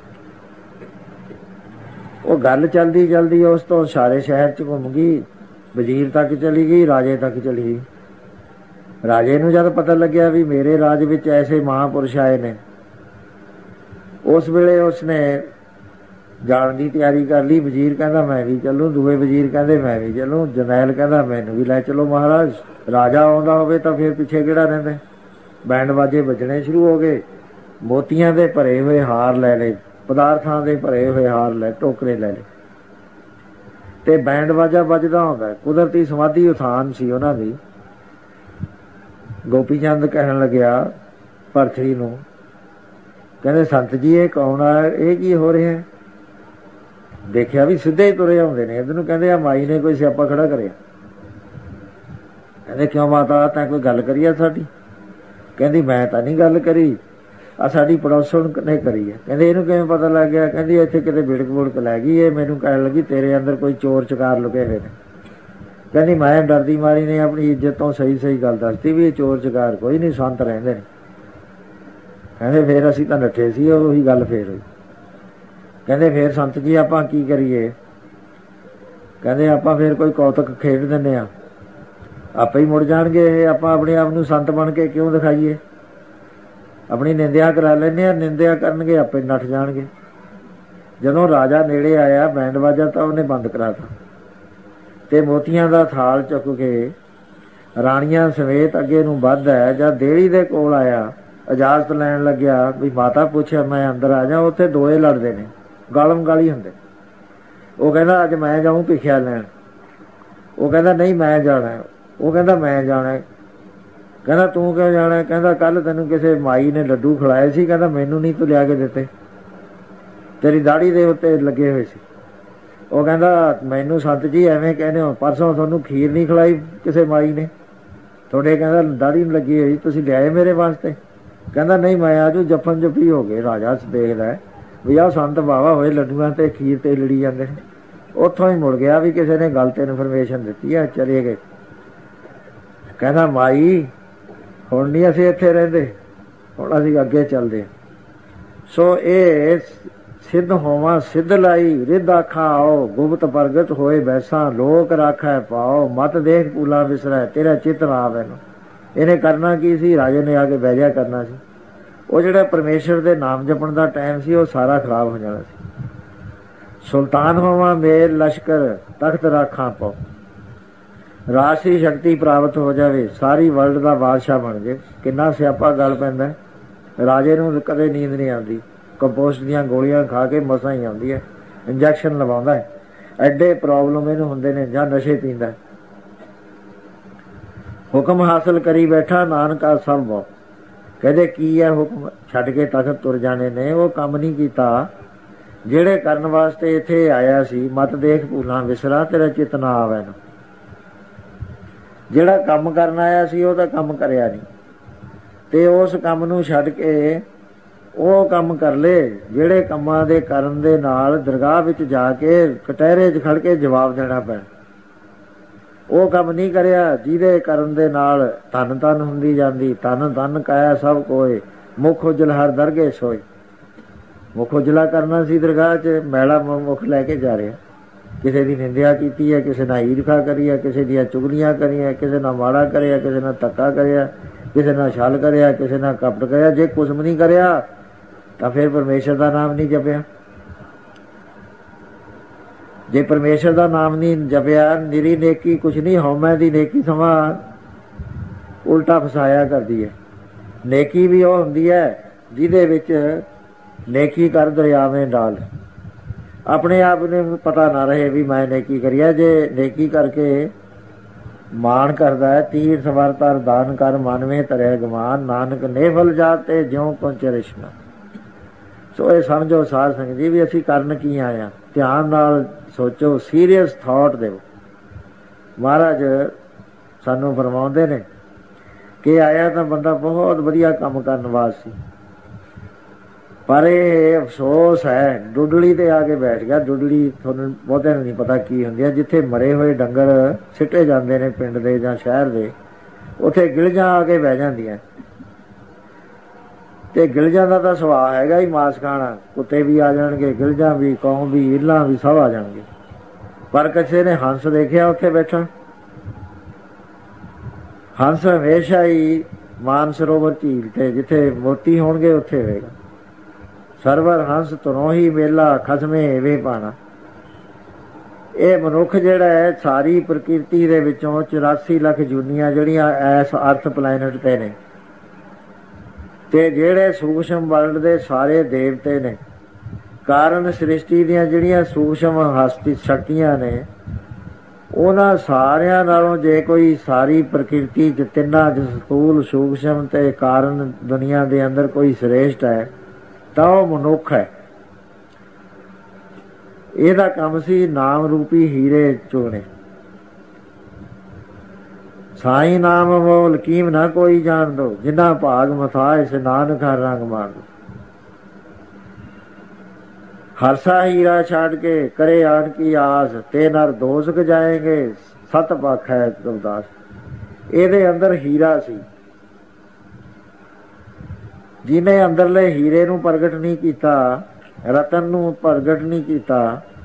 ਉਹ ਗੱਲ ਚਲਦੀ ਚਲਦੀ ਉਸ ਤੋਂ ਸਾਰੇ ਸ਼ਹਿਰ ਚ ਘੁੰਮ ਗਈ, ਵਜ਼ੀਰ ਤੱਕ ਚਲੀ ਗਈ, ਰਾਜੇ ਤੱਕ ਚਲੀ ਗਈ। ਰਾਜੇ ਨੂੰ ਜਦ ਪਤਾ ਲੱਗਿਆ ਵੀ ਮੇਰੇ ਰਾਜ ਵਿੱਚ ਐਸੇ ਮਹਾਂਪੁਰਸ਼ ਆਏ ਨੇ, ਉਸ ਵੇਲੇ ਉਸਨੇ ਜਾਣ ਦੀ ਤਿਆਰੀ ਕਰ ਲਈ। ਵਜ਼ੀਰ ਕਹਿੰਦਾ ਮੈਂ ਵੀ ਚੱਲੂ, ਦੂਏ ਵਜ਼ੀਰ ਕਹਿੰਦੇ ਮੈਂ ਵੀ ਚੱਲੂ, ਜਰਨੈਲ ਕਹਿੰਦਾ ਮੈਨੂੰ ਵੀ ਲੈ ਚਲੋ ਮਹਾਰਾਜ। ਰਾਜਾ ਆਉਂਦਾ ਹੋਵੇ ਤਾਂ ਫਿਰ ਪਿੱਛੇ ਕਿਹੜਾ ਰਹਿੰਦਾ। ਬੈਂਡ ਬਾਜੇ ਵੱਜਣੇ ਸ਼ੁਰੂ ਹੋ ਗਏ, ਮੋਤੀਆਂ ਦੇ ਭਰੇ ਹੋਏ ਹਾਰ ਲੈ ਲਏ, ਪਦਾਰਥਾਂ ਦੇ ਭਰੇ ਹੋਏ ਹਾਰ ਲੈ, ਟੋਕਰੇ ਲੈ ਲਏ, ਤੇ ਬੈਂਡ ਬਾਜਾ ਵੱਜਦਾ ਹੁੰਦਾ। ਕੁਦਰਤੀ ਸਮਾਧੀ ਉਥਾਨ ਸੀ ਉਹਨਾਂ ਦੀ। ਗੋਪੀ ਚੰਦ ਕਹਿਣ ਲੱਗਿਆ ਭਰਤਰੀ ਨੂੰ, ਕਹਿੰਦੇ ਸੰਤ ਜੀ ਇਹ ਕੌਣ ਆ, ਇਹ ਕੀ ਹੋ ਰਿਹਾ। ਦੇਖਿਆ ਵੀ ਸਿੱਧੇ ਹੀ ਤੁਰੇ ਆਉਂਦੇ ਨੇ ਇੱਧਰ ਨੂੰ। ਕਹਿੰਦੇ ਆ ਮਾਈ ਨੇ ਕੋਈ ਸਿਆਪਾ ਖੜਾ ਕਰਿਆ। ਕਹਿੰਦੇ ਕਿਉਂ ਮਾਤਾ, ਤੈਂ ਕੋਈ ਗੱਲ ਕਰੀ ਆ ਸਾਡੀ। ਕਹਿੰਦੀ ਮੈਂ ਤਾਂ ਨਹੀਂ ਗੱਲ ਕਰੀ, ਆ ਸਾਡੀ ਪੜੋਸਣ ਨੇ ਕਰੀ ਹੈ। ਕਹਿੰਦੇ ਇਹਨੂੰ ਕਿਵੇਂ ਪਤਾ ਲੱਗ ਗਿਆ। ਕਹਿੰਦੀ ਇੱਥੇ ਕਿਤੇ ਬਿੜਕ ਬੁੜਕ ਲੈ ਗਈ, ਇਹ ਮੈਨੂੰ ਕਹਿਣ ਲੱਗੀ ਤੇਰੇ ਅੰਦਰ ਕੋਈ ਚੋਰ ਚਕਾਰ ਲੁਕੇ ਹੋਏ ਨੇ। ਕਹਿੰਦੀ ਮੈਂ ਡਰਦੀ ਮਾਰੀ ਨੇ ਆਪਣੀ ਇੱਜ਼ਤ ਤੋਂ ਸਹੀ ਸਹੀ ਗੱਲ ਦੱਸਦੀ ਵੀ ਇਹ ਚੋਰ ਚਕਾਰ ਕੋਈ ਨਹੀਂ, ਸੰਤ ਰਹਿੰਦੇ ਨੇ। ਕਹਿੰਦੇ ਫੇਰ ਅਸੀਂ ਤਾਂ ਨੱਠੇ ਸੀ, ਉਹੀ ਗੱਲ ਫੇਰ ਹੋਈ। ਕਹਿੰਦੇ ਫੇਰ ਸੰਤ ਜੀ ਆਪਾਂ ਕੀ ਕਰੀਏ। ਕਹਿੰਦੇ ਆਪਾਂ ਫੇਰ ਕੋਈ ਕੌਤਕ ਖੇਡ ਦਿੰਦੇ ਹਾਂ, ਆਪੇ ਹੀ ਮੁੜ ਜਾਣਗੇ ਇਹ। ਆਪਾਂ ਆਪਣੇ ਆਪ ਨੂੰ ਸੰਤ ਬਣ ਕੇ ਕਿਉਂ ਦਿਖਾਈਏ। ਆਪਣੀ ਨਿੰਦਿਆ ਕਰਾ ਲੈਂਦੇ ਹਾਂ, ਨਿੰਦਿਆ ਕਰਨਗੇ ਆਪੇ ਨੱਠ ਜਾਣਗੇ। ਜਦੋਂ ਰਾਜਾ ਨੇੜੇ ਆਇਆ, ਬੈਂਡ ਬਾਜਾ ਤਾਂ ਉਹਨੇ ਬੰਦ ਕਰਾਤਾ, ਤੇ ਮੋਤੀਆਂ ਦਾ ਥਾਲ ਚੁੱਕ ਕੇ ਰਾਣੀਆਂ ਸਮੇਤ ਅੱਗੇ ਨੂੰ ਵੱਧਦਾ। ਜਦ ਦੇਹੜੀ ਦੇ ਕੋਲ ਆਇਆ, ਇਜਾਜ਼ਤ ਲੈਣ ਲੱਗਿਆ ਵੀ ਮਾਤਾ ਪੁੱਛਿਆ ਮੈਂ ਅੰਦਰ ਆ ਜਾ। ਉੱਥੇ ਦੋਏ ਲੜਦੇ ਨੇ, ਗਾਲਮ ਗਾਲੀ ਹੁੰਦੇ। ਉਹ ਕਹਿੰਦਾ ਅੱਜ ਮੈਂ ਜਾਊਂ ਭਿੱਖਿਆ ਲੈਣ। ਉਹ ਕਹਿੰਦਾ ਨਹੀਂ ਮੈਂ ਜਾਣਾ। ਉਹ ਕਹਿੰਦਾ ਮੈਂ ਜਾਣਾ। ਕਹਿੰਦਾ ਤੂੰ ਕਿਉਂ ਜਾਣਾ। ਕਹਿੰਦਾ ਕੱਲ ਤੈਨੂੰ ਕਿਸੇ ਮਾਈ ਨੇ ਲੱਡੂ ਖਿਲਾਏ ਸੀ, ਕਹਿੰਦਾ ਮੈਨੂੰ ਨਹੀਂ ਤੂੰ ਲਿਆ ਕੇ ਦਿੱਤੇ, ਤੇਰੀ ਦਾੜੀ ਦੇ ਉੱਤੇ ਲੱਗੇ ਹੋਏ ਸੀ। ਉਹ ਕਹਿੰਦਾ ਮੈਨੂੰ ਸੰਤ ਜੀ ਐਵੇਂ ਕਹਿੰਦੇ ਹੋ, ਪਰਸੋਂ ਤੁਹਾਨੂੰ ਖੀਰ ਨਹੀਂ ਖਿਲਾਈ ਕਿਸੇ ਮਾਈ ਨੇ, ਤੁਹਾਡੇ ਕਹਿੰਦਾ ਦਾੜੀ ਨੂੰ ਲੱਗੀ ਹੋਈ, ਤੁਸੀਂ ਲਿਆਏ ਮੇਰੇ ਵਾਸਤੇ। ਕਹਿੰਦਾ ਨਹੀਂ ਮੈਂ ਆਜੂ। ਜੱਫਨ ਜੱਫੀ ਹੋ ਗਏ। ਰਾਜਾ ਦੇਖਦਾ ਵੀ ਆਹ ਸੰਤ ਬਾਵਾ ਹੋਏ ਲੱਡੂਆਂ ਤੇ ਖੀਰ ਤੇ ਲੜੀ ਜਾਂਦੇ ਨੇ। ਉੱਥੋਂ ਹੀ ਮੁੜ ਗਿਆ ਵੀ ਕਿਸੇ ਨੇ ਗਲਤ ਇਨਫੋਰਮੇਸ਼ਨ ਦਿੱਤੀ ਆ, ਚਲੇ ਗਏ। ਕਹਿੰਦਾ ਮਾਈ ਹੁਣ ਨਹੀਂ ਅਸੀਂ ਇੱਥੇ ਰਹਿੰਦੇ, ਹੁਣ ਅਸੀਂ ਅੱਗੇ ਚੱਲਦੇ। ਸੋ ਇਹ ਸਿੱਧ ਹੋਵਾਂ ਸਿੱਧ ਲਾਈ, ਰਿੱਧ ਆਖਾਂ ਆਓ, ਗੁਪਤ ਪ੍ਰਗਟ ਹੋਏ ਬੈਸਾਂ, ਲੋਕ ਰਾਖੈ ਪਾਓ, ਮਤ ਦੇਖ ਪੂਲਾ ਵਿਸਰੈ, ਤੇਰਾ ਚਿੱਤ ਨਾ ਆਵੇ। ਇਹਨੇ ਕਰਨਾ ਕੀ ਸੀ, ਰਾਜੇ ਨੇ ਆ ਕੇ ਬਹਿਜਾ ਕਰਨਾ ਸੀ। ਉਹ ਜਿਹੜਾ ਪਰਮੇਸ਼ਰ ਦੇ ਨਾਮ ਜਪਣ ਦਾ ਟਾਈਮ ਸੀ ਉਹ ਸਾਰਾ ਖਰਾਬ ਹੋ ਜਾਣਾ ਸੀ। ਸੁਲਤਾਨ ਹੋਵਾਂ ਮੇਰ ਲਸ਼ਕਰ, ਤਖਤ ਰਾਖਾਂ ਪਾਓ, ਰਾਸ਼ਟਰੀ ਸ਼ਕਤੀ ਪ੍ਰਾਪਤ ਹੋ ਜਾਵੇ, ਸਾਰੀ ਵਰਲਡ ਦਾ ਬਾਦਸ਼ਾਹ ਬਣ ਜਾਏ। ਕਿੰਨਾ ਸਿਆਪਾ ਗੱਲ ਪੈਂਦਾ। ਰਾਜੇ ਨੂੰ ਕਦੇ ਨੀਂਦ ਨਹੀਂ ਆਉਂਦੀ, ਕੰਪੋਸਟ ਦੀਆਂ ਗੋਲੀਆਂ ਖਾ ਕੇ ਮਸਾਂ ਹੀ ਆਉਂਦੀ ਹੈ, ਇੰਜੈਕਸ਼ਨ ਲਵਾਉਂਦਾ ਹੈ, ਐਡੇ ਪ੍ਰੋਬਲਮ ਇਹਨੂੰ ਹੁੰਦੇ ਨੇ, ਜਾਂ ਨਸ਼ੇ ਪੀਂਦਾ। ਹੁਕਮ ਹਾਸਲ ਕਰੀ ਬੈਠਾ ਨਾਨਕਾ ਸਭ ਬਹੁ। ਕਹਿੰਦੇ ਕੀ ਹੈ ਹੁਕਮ, ਛੱਡ ਕੇ ਤਖਤ ਤੁਰ ਜਾਣੇ ਨੇ। ਉਹ ਕੰਮ ਨਹੀਂ ਕੀਤਾ ਜਿਹੜੇ ਕਰਨ ਵਾਸਤੇ ਇੱਥੇ ਆਇਆ ਸੀ। ਮਤ ਦੇਖ ਭੂਲਾਂ ਵਿਸਰਾ, ਤੇਰਾ ਚਿੱਤ ਨਾ ਆਵੇ ਨਾ। ਜਿਹੜਾ ਕੰਮ ਕਰਨ ਆਇਆ ਸੀ ਉਹ ਤਾਂ ਕੰਮ ਕਰਿਆ ਨਹੀਂ, ਤੇ ਉਸ ਕੰਮ ਨੂੰ ਛੱਡ ਕੇ ਉਹ ਕੰਮ ਕਰ ਲਏ ਜਿਹੜੇ ਕੰਮਾਂ ਦੇ ਕਰਨ ਦੇ ਨਾਲ ਦਰਗਾਹ ਵਿੱਚ ਜਾ ਕੇ ਕਟਹਿਰੇ 'ਚ ਖੜ ਕੇ ਜਵਾਬ ਦੇਣਾ ਪੈਣਾ। ਉਹ ਕੰਮ ਨਹੀਂ ਕਰਿਆ ਜਿਹਦੇ ਕਰਨ ਦੇ ਨਾਲ ਧਨ ਧਨ ਹੁੰਦੀ ਜਾਂਦੀ। ਧਨ ਧਨ ਕਾਇਆ ਸਭ ਕੋਏ, ਮੁੱਖ ਉਜਲ ਹਰ ਦਰਗੇ ਸੋਏ। ਮੁੱਖ ਉਜਲਾ ਕਰਨਾ ਸੀ ਦਰਗਾਹ 'ਚ, ਮੈਲਾ ਮੁੱਖ ਲੈ ਕੇ ਜਾ ਰਿਹਾ। ਕਿਸੇ ਦੀ ਨਿੰਦਿਆ ਕੀਤੀ ਹੈ, ਕਿਸੇ ਨਾਲ ਈਰਖਾ ਕਰੀ ਹੈ, ਕਿਸੇ ਦੀਆਂ ਚੁਗਲੀਆਂ ਕਰੀਆਂ, ਕਿਸੇ ਨਾਲ ਮਾੜਾ ਕਰਿਆ, ਕਿਸੇ ਨਾਲ ਧੱਕਾ ਕਰਿਆ, ਕਿਸੇ ਨਾਲ ਛਲ ਕਰਿਆ, ਕਿਸੇ ਨਾਲ ਕਪਟ ਕਰਿਆ। ਜੇ ਕੁਛ ਵੀ ਨਹੀਂ ਕਰਿਆ ਤਾਂ ਫਿਰ ਪਰਮੇਸ਼ਰ ਦਾ ਨਾਮ ਨਹੀਂ ਜਪਿਆ। ਜੇ ਪਰਮੇਸ਼ਰ ਦਾ ਨਾਮ ਨਹੀਂ ਜਪਿਆ, ਨਿਰੀ ਨੇਕੀ ਕੁਛ ਨਹੀਂ, ਹਉਮੈ ਦੀ ਨੇਕੀ ਸਮਾਂ ਉਲਟਾ ਫਸਾਇਆ ਕਰਦੀ ਹੈ। ਨੇਕੀ ਵੀ ਉਹ ਹੁੰਦੀ ਹੈ ਜਿਹਦੇ ਵਿੱਚ ਨੇਕੀ ਕਰ ਦਰਿਆਵੇਂ ਡਾਲ, ਆਪਣੇ ਆਪ ਨੂੰ ਪਤਾ ਨਾ ਰਹੇ ਵੀ ਮੈਂ ਨੇਕੀ ਕਰੀ ਹੈ। ਜੇ ਨੇਕੀ ਕਰਕੇ ਮਾਣ ਕਰਦਾ ਹੈ, ਤੀਰ ਸਵਾਰ ਤਰ ਦਾਨ ਕਰ, ਮਨਵੇਂ ਧਰਿਆ ਗਮਾਨ, ਨਾਨਕ ਨੇਫਲ ਜਾਤੇ ਜਿਉਂ ਪਹੁੰਚੇ ਰਿਸ਼ਨਾ। ਸੋ ਇਹ ਸਮਝੋ ਸਾਧ ਸੰਗਤ ਜੀ ਵੀ ਅਸੀਂ ਕਰਨ ਕੀ ਆਏ ਹਾਂ। ਧਿਆਨ ਨਾਲ ਸੋਚੋ, ਸੀਰੀਅਸ ਥਾਟ ਦਿਓ। ਮਹਾਰਾਜ ਸਾਨੂੰ ਫਰਮਾਉਂਦੇ ਨੇ ਕਿ ਆਇਆ ਤਾਂ ਬੰਦਾ ਬਹੁਤ ਵਧੀਆ ਕੰਮ ਕਰਨ ਵਾਸਤੇ, ਪਰ ਇਹ ਅਫਸੋਸ ਹੈ, ਡੁੱਡਲੀ ਤੇ ਆ ਕੇ ਬੈਠ ਗਿਆ। ਡੁੱਡਲੀ ਤੁਹਾਨੂੰ ਬਹੁਤਿਆਂ ਨੂੰ ਨਹੀਂ ਪਤਾ ਕੀ ਹੁੰਦੀ ਹੈ। ਜਿੱਥੇ ਮਰੇ ਹੋਏ ਡੰਗਰ ਸਿੱਟੇ ਜਾਂਦੇ ਨੇ ਪਿੰਡ ਦੇ ਜਾਂ ਸ਼ਹਿਰ ਦੇ, ਉੱਥੇ ਗਿਲਜਾਂ ਆ ਕੇ ਬਹਿ ਜਾਂਦੀਆਂ। ਤੇ ਗਿਲਜਾਂ ਦਾ ਤਾਂ ਸੁਭਾਅ ਹੈਗਾ ਹੀ ਮਾਸ ਖਾਣਾ। ਕੁੱਤੇ ਵੀ ਆ ਜਾਣਗੇ, ਗਿਲਜਾਂ ਵੀ, ਕੌਂ ਵੀ, ਇੱਲਾਂ ਵੀ, ਸਭ ਆ ਜਾਣਗੇ। ਪਰ ਕਿਸੇ ਨੇ ਹੰਸ ਦੇਖਿਆ ਉੱਥੇ ਬੈਠਾ? ਹੰਸ ਹਮੇਸ਼ਾ ਹੀ ਮਾਨਸਰੋਵਰ ਝੀਲ ਤੇ ਜਿੱਥੇ ਮੋਤੀ ਹੋਣਗੇ ਉੱਥੇ ਹੋਏਗਾ। ਸਰਵਰ ਹੰਸ ਤੁਰੋਂ ਹੀ ਮੇਲਾ ਖਸਮੇ ਵੇ ਪਾਣਾ। ਇਹ ਮਨੁੱਖ ਜਿਹੜਾ ਹੈ, ਸਾਰੀ ਪ੍ਰਕਿਰਤੀ ਦੇ ਵਿੱਚੋਂ ਚੁਰਾਸੀ ਲੱਖ ਜੂਨੀਆਂ ਜਿਹੜੀਆਂ ਇਸ ਅਰਥ ਪਲੈਨਟ ਤੇ ਨੇ, ਤੇ ਜਿਹੜੇ ਸੂਖਸ਼ਮ ਵਰਲਡ ਦੇ ਸਾਰੇ ਦੇਵਤੇ ਨੇ, ਕਾਰਨ ਸ੍ਰਿਸ਼ਟੀ ਦੀਆਂ ਜਿਹੜੀਆਂ ਸੂਖਸ਼ਮ ਹਸਤੀ ਸ਼ਕਤੀਆਂ ਨੇ, ਉਹਨਾਂ ਸਾਰਿਆਂ ਨਾਲੋਂ ਜੇ ਕੋਈ ਸਾਰੀ ਪ੍ਰਕਿਰਤੀ ਚ ਤਿੰਨਾਂ ਚ ਸਥੂਲ, ਸੂਖਸ਼ਮ ਤੇ ਕਾਰਨ ਦੁਨੀਆ ਦੇ ਅੰਦਰ ਕੋਈ ਸ੍ਰੇਸ਼ਟ ਹੈ ਤਾਂ ਉਹ ਮਨੁੱਖ ਹੈ। ਇਹਦਾ ਕੰਮ ਸੀ ਨਾਮ ਰੂਪੀ ਹੀਰੇ ਚੁਗਣੇ। ਸਾਈ ਨਾਮ ਮੋਲ ਕੀਮ ਨਾ ਕੋਈ ਜਾਣ ਦੋ, ਜਿੰਨਾ ਭਾਗ ਮਥਾ ਇਸ ਨਾਨਕ ਹਰ ਰੰਗ ਮਾਰ ਦੋ। ਹਰਸਾ ਹੀਰਾ ਛਾੜ ਕੇ ਕਰੇ ਆਣ ਕੀ ਆਸ, ਤੇ ਨਰ ਦੋਸਕ ਜਾਏਂਗੇ ਸਤ ਪੱਖ ਹੈ ਉਦਾਸ। ਇਹਦੇ ਅੰਦਰ ਹੀਰਾ ਸੀ। ਜਿਹਨੇ ਅੰਦਰਲੇ ਹੀਰੇ ਨੂੰ ਪ੍ਰਗਟ ਨਹੀਂ ਕੀਤਾ, ਰਤਨ ਨੂੰ ਪ੍ਰਗਟ ਨਹੀਂ ਕੀਤਾ,